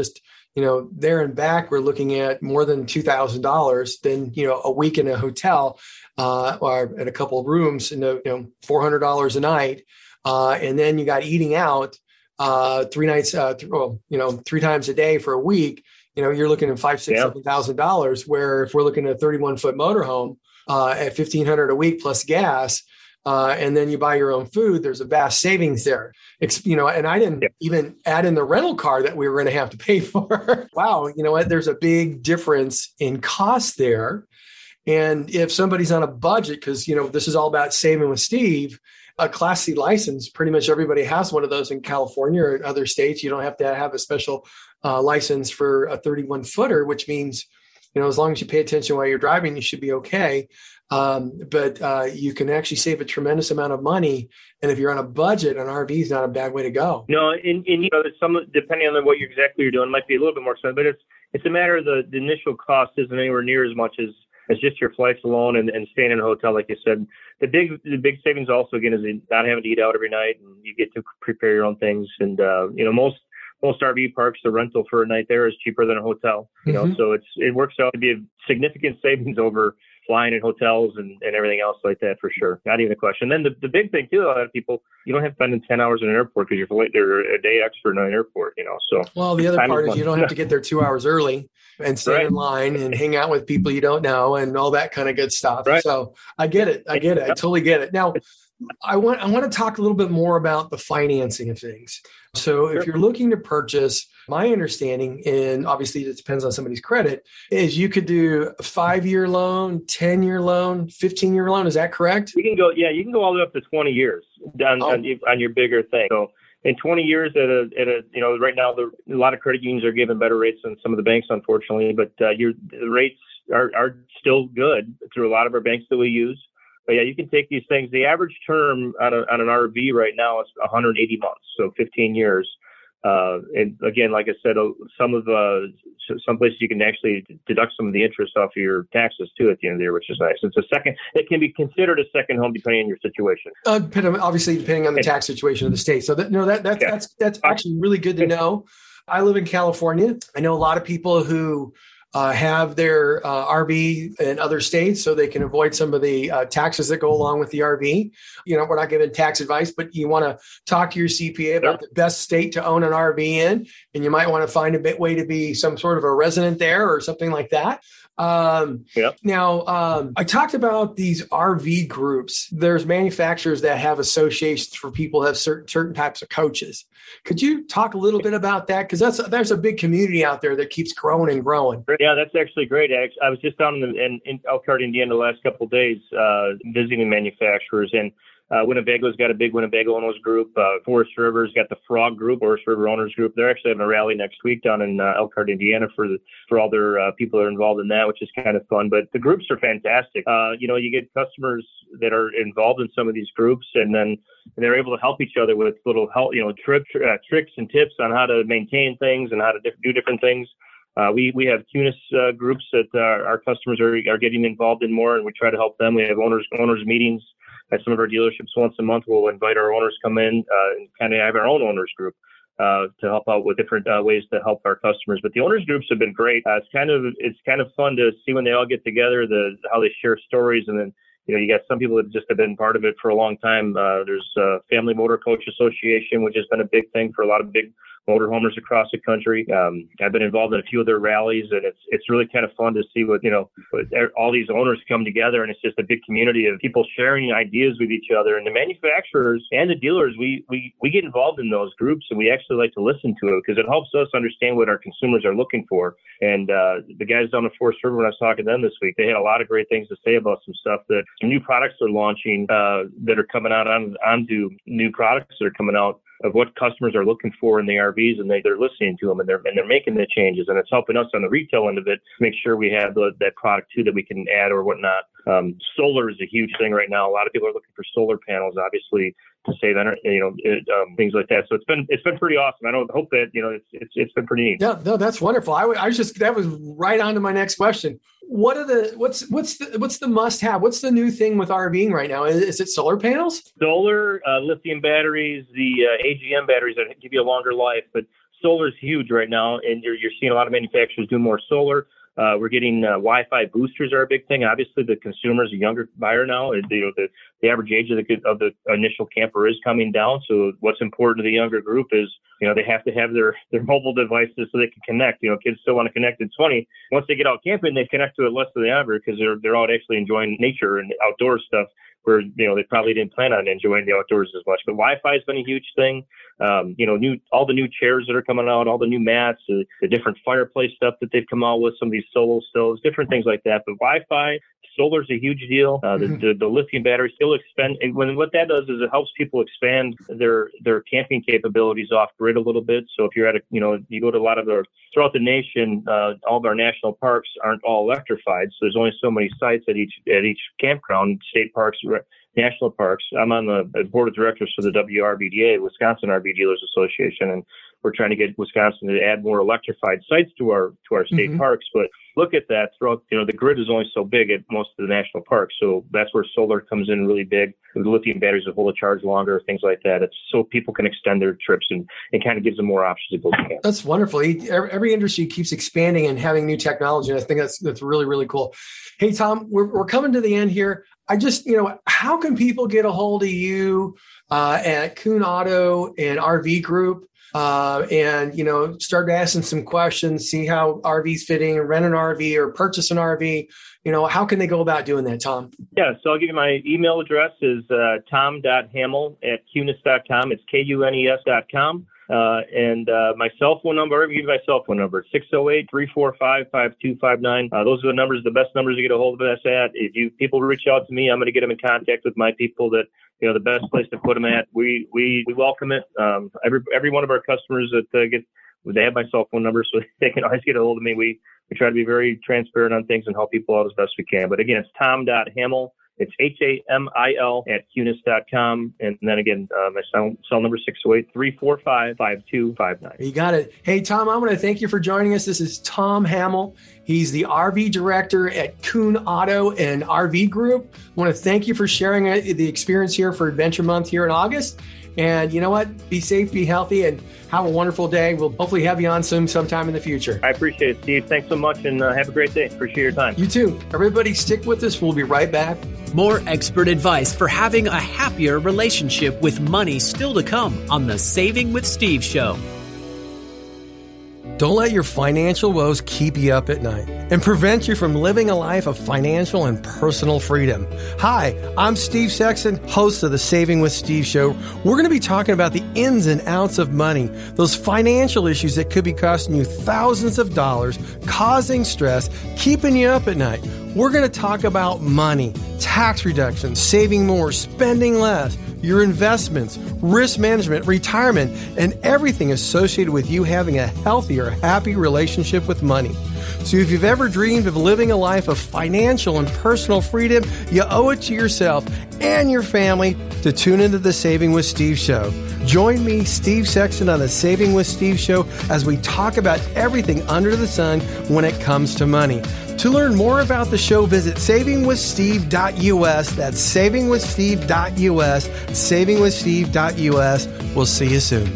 you know, there and back, we're looking at more than two thousand dollars. Then, you know, a week in a hotel uh, or at a couple of rooms, you know, you know four hundred dollars a night. Uh, and then you got eating out uh, three nights, uh, th- well, you know, three times a day for a week. You know, you're looking at five, six, yeah. seven thousand dollars. Where if we're looking at a thirty-one foot motorhome uh, at fifteen hundred a week plus gas, uh, and then you buy your own food, there's a vast savings there. It's, you know, and I didn't yeah. even add in the rental car that we were going to have to pay for. Wow, you know what? There's a big difference in cost there. And if somebody's on a budget, because you know this is all about saving with Steve. A Class C license, pretty much everybody has one of those in California or in other states. You don't have to have a special uh, license for a thirty-one footer, which means, you know, as long as you pay attention while you're driving, you should be okay. Um, but uh, you can actually save a tremendous amount of money. And if you're on a budget, an R V is not a bad way to go. No, and, and you know, some depending on what you exactly you're doing, it might be a little bit more expensive, but it's it's a matter of the, the initial cost isn't anywhere near as much as It's just your flights alone and, and staying in a hotel, like you said. The big the big savings also, again, is not having to eat out every night, and you get to prepare your own things. And, uh, you know, most most R V parks, the rental for a night there is cheaper than a hotel, you know, mm-hmm. so it's it works out to be a significant savings over flying in hotels and, and everything else like that, for sure. Not even a question. Then the, the big thing, too, a lot of people, you don't have to spend ten hours in an airport because you're late there a day extra in an airport, you know. So well, the other part is, is you don't have to get there two hours early and stand right. in line and hang out with people you don't know and all that kind of good stuff. Right. So I get it. I get it. I totally get it. Now, I want I want to talk a little bit more about the financing of things. So if you're looking to purchase, my understanding, and obviously it depends on somebody's credit, is you could do a five-year loan, ten-year loan, fifteen-year loan. Is that correct? You can go, yeah, you can go all the way up to twenty years on, oh. on, on your bigger thing. So in twenty years, at a, at a you know, right now, the, a lot of credit unions are giving better rates than some of the banks, unfortunately, but uh, your the rates are, are still good through a lot of our banks that we use. But yeah, you can take these things. The average term on, a, on an R V right now is one hundred eighty months, so fifteen years. Uh, and again, like I said, some of uh, some places you can actually deduct some of the interest off of your taxes too at the end of the year, which is nice. It's a second. It can be considered a second home depending on your situation. Uh, obviously, depending on the tax situation of the state. So that no, that that's yeah. that's that's actually really good to know. I live in California. I know a lot of people who Uh, have their uh, R V in other states so they can avoid some of the uh, taxes that go along with the R V. You know, we're not giving tax advice, but you want to talk to your C P A about the best state to own an R V in, and you might want to find a bit way to be some sort of a resident there or something like that. Um, yep. Now, um, I talked about these R V groups. There's manufacturers that have associations for people who have certain certain types of coaches. Could you talk a little bit about that? Because that's there's a big community out there that keeps growing and growing. Yeah, that's actually great. I was just down in, the, in, in Elkhart, Indiana, the last couple of days uh, visiting manufacturers, and Uh, Winnebago's got a big Winnebago owners group. Uh, Forest River's got the Frog Group, Forest River Owners Group. They're actually having a rally next week down in uh, Elkhart, Indiana for the, for all their uh, people that are involved in that, which is kind of fun. But the groups are fantastic. Uh, you know, you get customers that are involved in some of these groups, and then and they're able to help each other with little help, you know, trip, uh, tricks and tips on how to maintain things and how to diff- do different things. Uh, we, we have Tunis uh, groups that uh, our customers are, are getting involved in more, and we try to help them. We have owners owners meetings at some of our dealerships once a month. We'll invite our owners come in uh, and kind of have our own owners group uh, to help out with different uh, ways to help our customers. But the owners groups have been great. Uh, it's kind of it's kind of fun to see when they all get together, the how they share stories, and then you know you got some people that just have been part of it for a long time. Uh, there's uh, Family Motor Coach Association, which has been a big thing for a lot of big motorhomers across the country. Um, I've been involved in a few of their rallies, and it's it's really kind of fun to see what, you know, all these owners come together, and it's just a big community of people sharing ideas with each other. And the manufacturers and the dealers, we we, we get involved in those groups, and we actually like to listen to it because it helps us understand what our consumers are looking for. And uh, the guys down at Forest River, when I was talking to them this week, they had a lot of great things to say about some stuff, that some new products they're launching uh, that are coming out on onto new products that are coming out of what customers are looking for in the R Vs, and they, they're listening to them, and they're and they're making the changes, and it's helping us on the retail end of it make sure we have the, that product too that we can add or whatnot. Um, solar is a huge thing right now. A lot of people are looking for solar panels, obviously, to save energy, you know, it, um, things like that. So it's been it's been pretty awesome. I don't hope that you know it's it's it's been pretty neat. Yeah, no, that's wonderful. I, I was just that was right on to my next question. What are the what's what's the what's the must have? What's the new thing with RVing right now? Is, is it solar panels? Solar, uh, lithium batteries, the uh, A G M batteries that give you a longer life, but solar is huge right now, and you're, you're seeing a lot of manufacturers do more solar. Uh, we're getting uh, Wi-Fi boosters are a big thing. Obviously, the consumer is a younger buyer now. You know, the, the average age of the of the initial camper is coming down. So what's important to the younger group is, you know, they have to have their, their mobile devices so they can connect. You know, kids still want to connect. It's funny. Once they get out camping, they connect to it less than ever because they're they're out actually enjoying nature and outdoor stuff, where, you know, they probably didn't plan on enjoying the outdoors as much. But Wi-Fi has been a huge thing. Um, you know, new all the new chairs that are coming out, all the new mats, the, the different fireplace stuff that they've come out with, some of these solo stoves, different things like that. But Wi-Fi, solar is a huge deal. Uh, the, the, the lithium batteries still expand. And when what that does is it helps people expand their their camping capabilities off grid a little bit. So if you're at a, you know, you go to a lot of the throughout the nation, uh, all of our national parks aren't all electrified. So there's only so many sites at each at each campground, state parks, national parks. I'm on the board of directors for the W R V D A, Wisconsin R V Dealers Association, and we're trying to get Wisconsin to add more electrified sites to our to our state mm-hmm. parks. But look at that throughout, you know, the grid is only so big at most of the national parks. So that's where solar comes in really big. The lithium batteries will hold a charge longer, things like that. It's so people can extend their trips, and it kind of gives them more options to go camp. That's wonderful. Every industry keeps expanding and having new technology. And I think that's that's really, really cool. Hey, Tom, we're, we're coming to the end here. I just, you know, how can people get a hold of you uh, at Kuhn Auto and R V Group? Uh, and, you know, start asking some questions, see how R V's fitting, rent an R V or purchase an R V. You know, how can they go about doing that, Tom? Yeah, so I'll give you my email address is uh, tom dot hamel at kunes dot com. It's K U N E S dot com. Uh, and uh, my cell phone number, I'll give you my cell phone number, six oh eight, three four five, five two five nine. Uh, those are the numbers, the best numbers to get a hold of us at. If you people reach out to me, I'm going to get them in contact with my people that, you know, the best place to put them at. We we, we welcome it. Um, every every one of our customers that uh, get, they have my cell phone number, so they can always get a hold of me. We, we try to be very transparent on things and help people out as best we can. But again, it's tom dot hamel. It's H A M I L at kunes dot com. And then again, uh, my cell, cell number is six oh eight, three four five, five two five nine. You got it. Hey, Tom, I want to thank you for joining us. This is Tom Hamel. He's the R V director at Kuhn Auto and R V Group. I want to thank you for sharing the experience here for Adventure Month here in August. And you know what? Be safe, be healthy, and have a wonderful day. We'll hopefully have you on soon sometime in the future. I appreciate it, Steve. Thanks so much, and uh, have a great day. Appreciate your time. You too. Everybody stick with us. We'll be right back. More expert advice for having a happier relationship with money still to come on the Saving with Steve show. Don't let your financial woes keep you up at night and prevent you from living a life of financial and personal freedom. Hi, I'm Steve Sexton, host of the Saving with Steve show. We're going to be talking about the ins and outs of money, those financial issues that could be costing you thousands of dollars, causing stress, keeping you up at night. We're going to talk about money, tax reduction, saving more, spending less, your investments, risk management, retirement, and everything associated with you having a healthier, happy relationship with money. So if you've ever dreamed of living a life of financial and personal freedom, you owe it to yourself and your family to tune into the Saving with Steve show. Join me, Steve Sexton, on the Saving with Steve show as we talk about everything under the sun when it comes to money. To learn more about the show, visit saving with steve dot U S. That's saving with steve dot U S. saving with steve dot U S. We'll see you soon.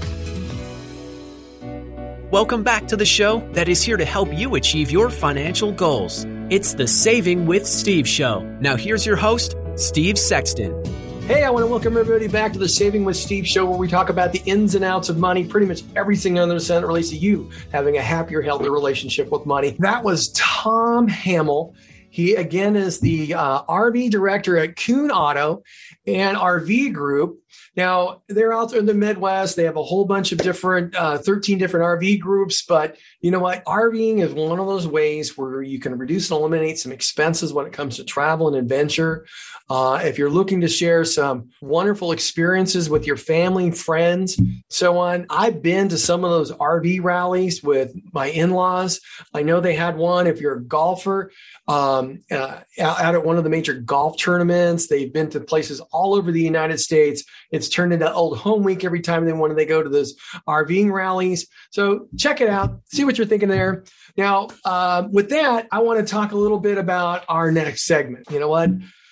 Welcome back to the show that is here to help you achieve your financial goals. It's the Saving with Steve show. Now here's your host, Steve Sexton. Hey, I want to welcome everybody back to the Saving with Steve show, where we talk about the ins and outs of money, pretty much everything under the sun that relates to you having a happier, healthier relationship with money. That was Tom Hamel. He, again, is the uh, R V director at Kuhn Auto and R V Group. Now, they're out there in the Midwest. They have a whole bunch of different, uh, thirteen different R V groups. But you know what? RVing is one of those ways where you can reduce and eliminate some expenses when it comes to travel and adventure. Uh, if you're looking to share some wonderful experiences with your family, friends, so on. I've been to some of those R V rallies with my in-laws. I know they had one. If you're a golfer, um, uh, out at one of the major golf tournaments, they've been to places all over the United States. It's turned into old home week every time they want to they go to those RVing rallies. So check it out. See what you're thinking there. Now, uh, with that, I want to talk a little bit about our next segment. You know what?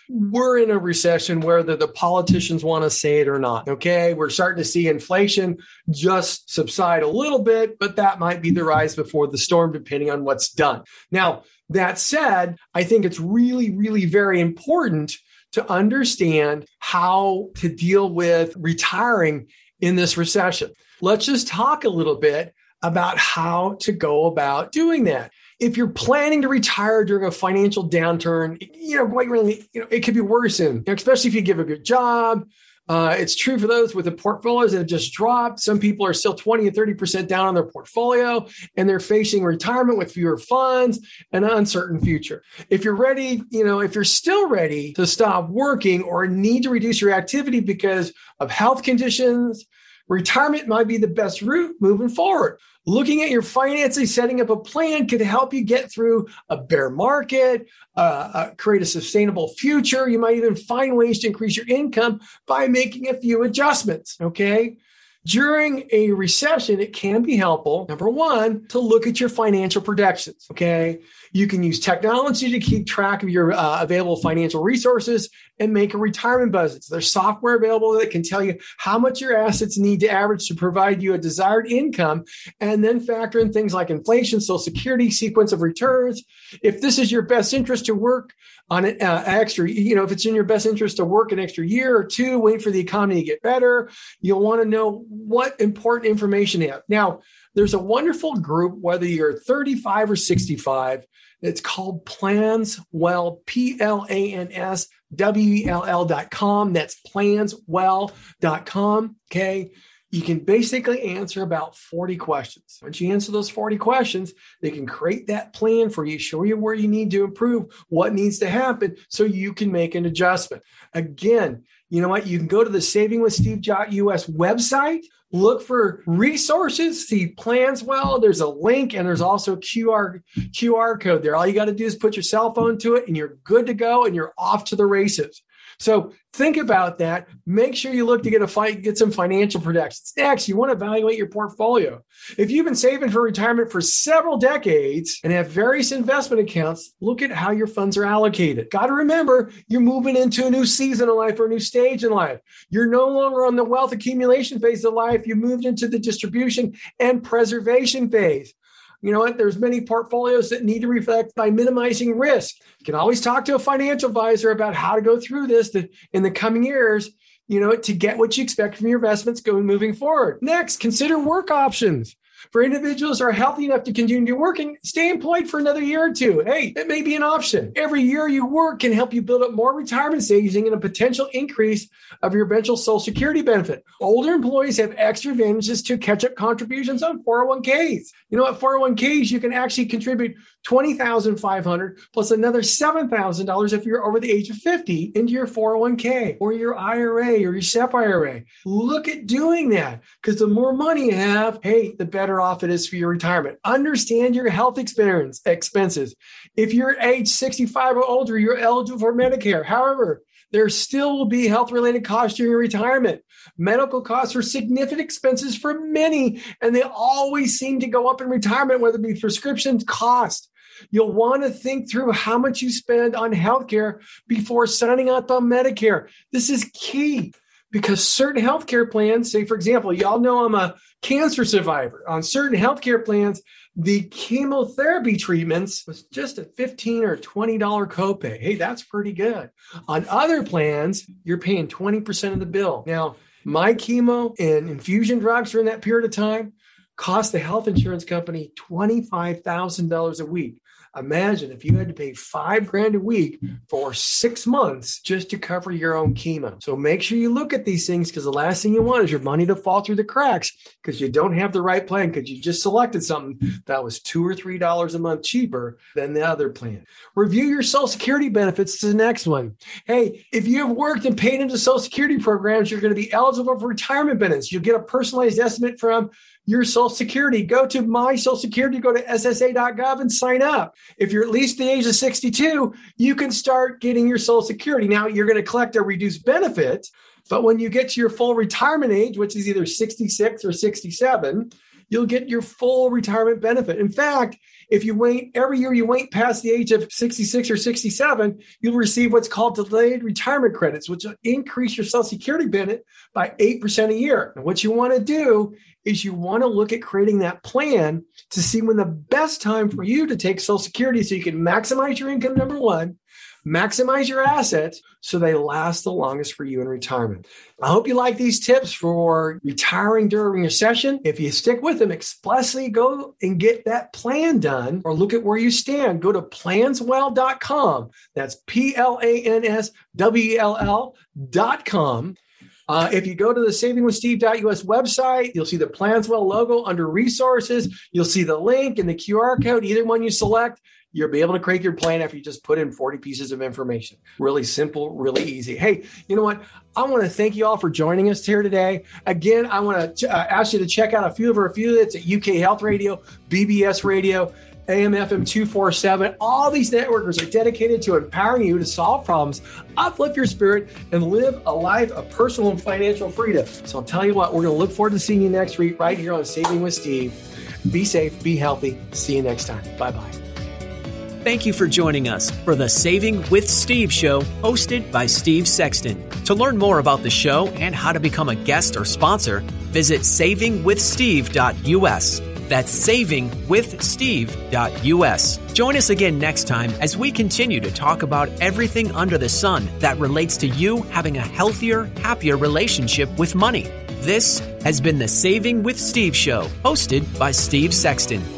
we're in a recession, whether the politicians want to say it or not. Okay. We're starting to see inflation just subside a little bit, but that might be the rise before the storm, depending on what's done. Now, that said, I think it's really, really very important to understand how to deal with retiring in this recession. Let's just talk a little bit about how to go about doing that. If you're planning to retire during a financial downturn, you know, quite really, you know, it could be worse, in, especially if you give a good job. Uh, it's true for those with the portfolios that have just dropped. Some people are still twenty or thirty percent down on their portfolio, and they're facing retirement with fewer funds and an uncertain future. If you're ready, you know, if you're still ready to stop working or need to reduce your activity because of health conditions, retirement might be the best route moving forward. Looking at your finances, setting up a plan could help you get through a bear market, uh, uh, create a sustainable future. You might even find ways to increase your income by making a few adjustments, okay? During a recession, it can be helpful, number one, to look at your financial projections, okay? You can use technology to keep track of your uh, available financial resources and make a retirement budget. So there's software available that can tell you how much your assets need to average to provide you a desired income, and then factor in things like inflation, Social Security, sequence of returns. If this is your best interest to work on an uh, extra, you know, if it's in your best interest to work an extra year or two, wait for the economy to get better, you'll want to know what important information you have. Now, there's a wonderful group, whether you're thirty-five or sixty-five, it's called Planswell, P L A N S W E L L dot com. That's planswell dot com. Okay. You can basically answer about forty questions. Once you answer those forty questions, they can create that plan for you, show you where you need to improve, what needs to happen so you can make an adjustment. Again, you know what? You can go to the saving with steve dot U S website, look for resources, see Planswell. There's a link and there's also a Q R, Q R code there. All you got to do is put your cell phone to it and you're good to go and you're off to the races. So think about that. Make sure you look to get a fight, get some financial protections. Next, you want to evaluate your portfolio. If you've been saving for retirement for several decades and have various investment accounts, look at how your funds are allocated. Got to remember, you're moving into a new season of life or a new stage in life. You're no longer on the wealth accumulation phase of life. You moved into the distribution and preservation phase. You know what? There's many portfolios that need to reflect by minimizing risk. You can always talk to a financial advisor about how to go through this to, in the coming years, you know, to get what you expect from your investments going moving forward. Next, consider work options. For individuals who are healthy enough to continue working, stay employed for another year or two. Hey, it may be an option. Every year you work can help you build up more retirement savings and a potential increase of your eventual Social Security benefit. Older employees have extra advantages to catch up contributions on four oh one k's. You know what? four oh one k's, you can actually contribute twenty thousand five hundred dollars plus another seven thousand dollars if you're over the age of fifty into your four oh one k or your I R A or your S E P I R A. Look at doing that, because the more money you have, hey, the better off it is for your retirement. Understand your health experience expenses. If you're age sixty-five or older, you're eligible for Medicare. However, there still will be health-related costs during your retirement. Medical costs are significant expenses for many, and they always seem to go up in retirement, whether it be prescription cost. You'll want to think through how much you spend on healthcare before signing up on Medicare. This is key, because certain healthcare plans, say, for example, y'all know I'm a cancer survivor. On certain healthcare plans, the chemotherapy treatments was just a fifteen dollars or twenty dollars copay. Hey, that's pretty good. On other plans, you're paying twenty percent of the bill. Now, my chemo and infusion drugs during that period of time cost the health insurance company twenty-five thousand dollars a week. Imagine if you had to pay five grand a week for six months just to cover your own chemo. So make sure you look at these things, because the last thing you want is your money to fall through the cracks because you don't have the right plan, because you just selected something that was two or three dollars a month cheaper than the other plan. Review your Social Security benefits to the next one. Hey, if you have worked and paid into Social Security programs, you're going to be eligible for retirement benefits. You'll get a personalized estimate from your Social Security. Go to My Social Security, go to S S A dot gov and sign up. If you're at least the age of sixty-two, you can start getting your Social Security. Now, you're going to collect a reduced benefit, but when you get to your full retirement age, which is either sixty-six or sixty-seven, you'll get your full retirement benefit. In fact, if you wait every year, you wait past the age of sixty-six or sixty-seven, you'll receive what's called delayed retirement credits, which will increase your Social Security benefit by eight percent a year. And what you want to do is you want to look at creating that plan to see when the best time for you to take Social Security so you can maximize your income, number one, maximize your assets so they last the longest for you in retirement. I hope you like these tips for retiring during a recession. If you stick with them, explicitly go and get that plan done or look at where you stand. Go to plans well dot com. That's P L A N S W E L L dot com. Uh, if you go to the saving with steve dot U S website, you'll see the Planswell logo under resources. You'll see the link and the Q R code. Either one you select, you'll be able to create your plan after you just put in forty pieces of information. Really simple, really easy. Hey, you know what? I want to thank you all for joining us here today. Again, I want to uh, ask you to check out a few of our affiliates at U K Health Radio, B B S Radio, A M F M two forty-seven. All these networkers are dedicated to empowering you to solve problems, uplift your spirit, and live a life of personal and financial freedom. So I'll tell you what, we're going to look forward to seeing you next week right here on Saving with Steve. Be safe, be healthy. See you next time. Bye-bye. Thank you for joining us for the Saving with Steve show hosted by Steve Sexton. To learn more about the show and how to become a guest or sponsor, visit saving with steve dot U S. That's saving with steve dot U S. Join us again next time as we continue to talk about everything under the sun that relates to you having a healthier, happier relationship with money. This has been the Saving with Steve show hosted by Steve Sexton.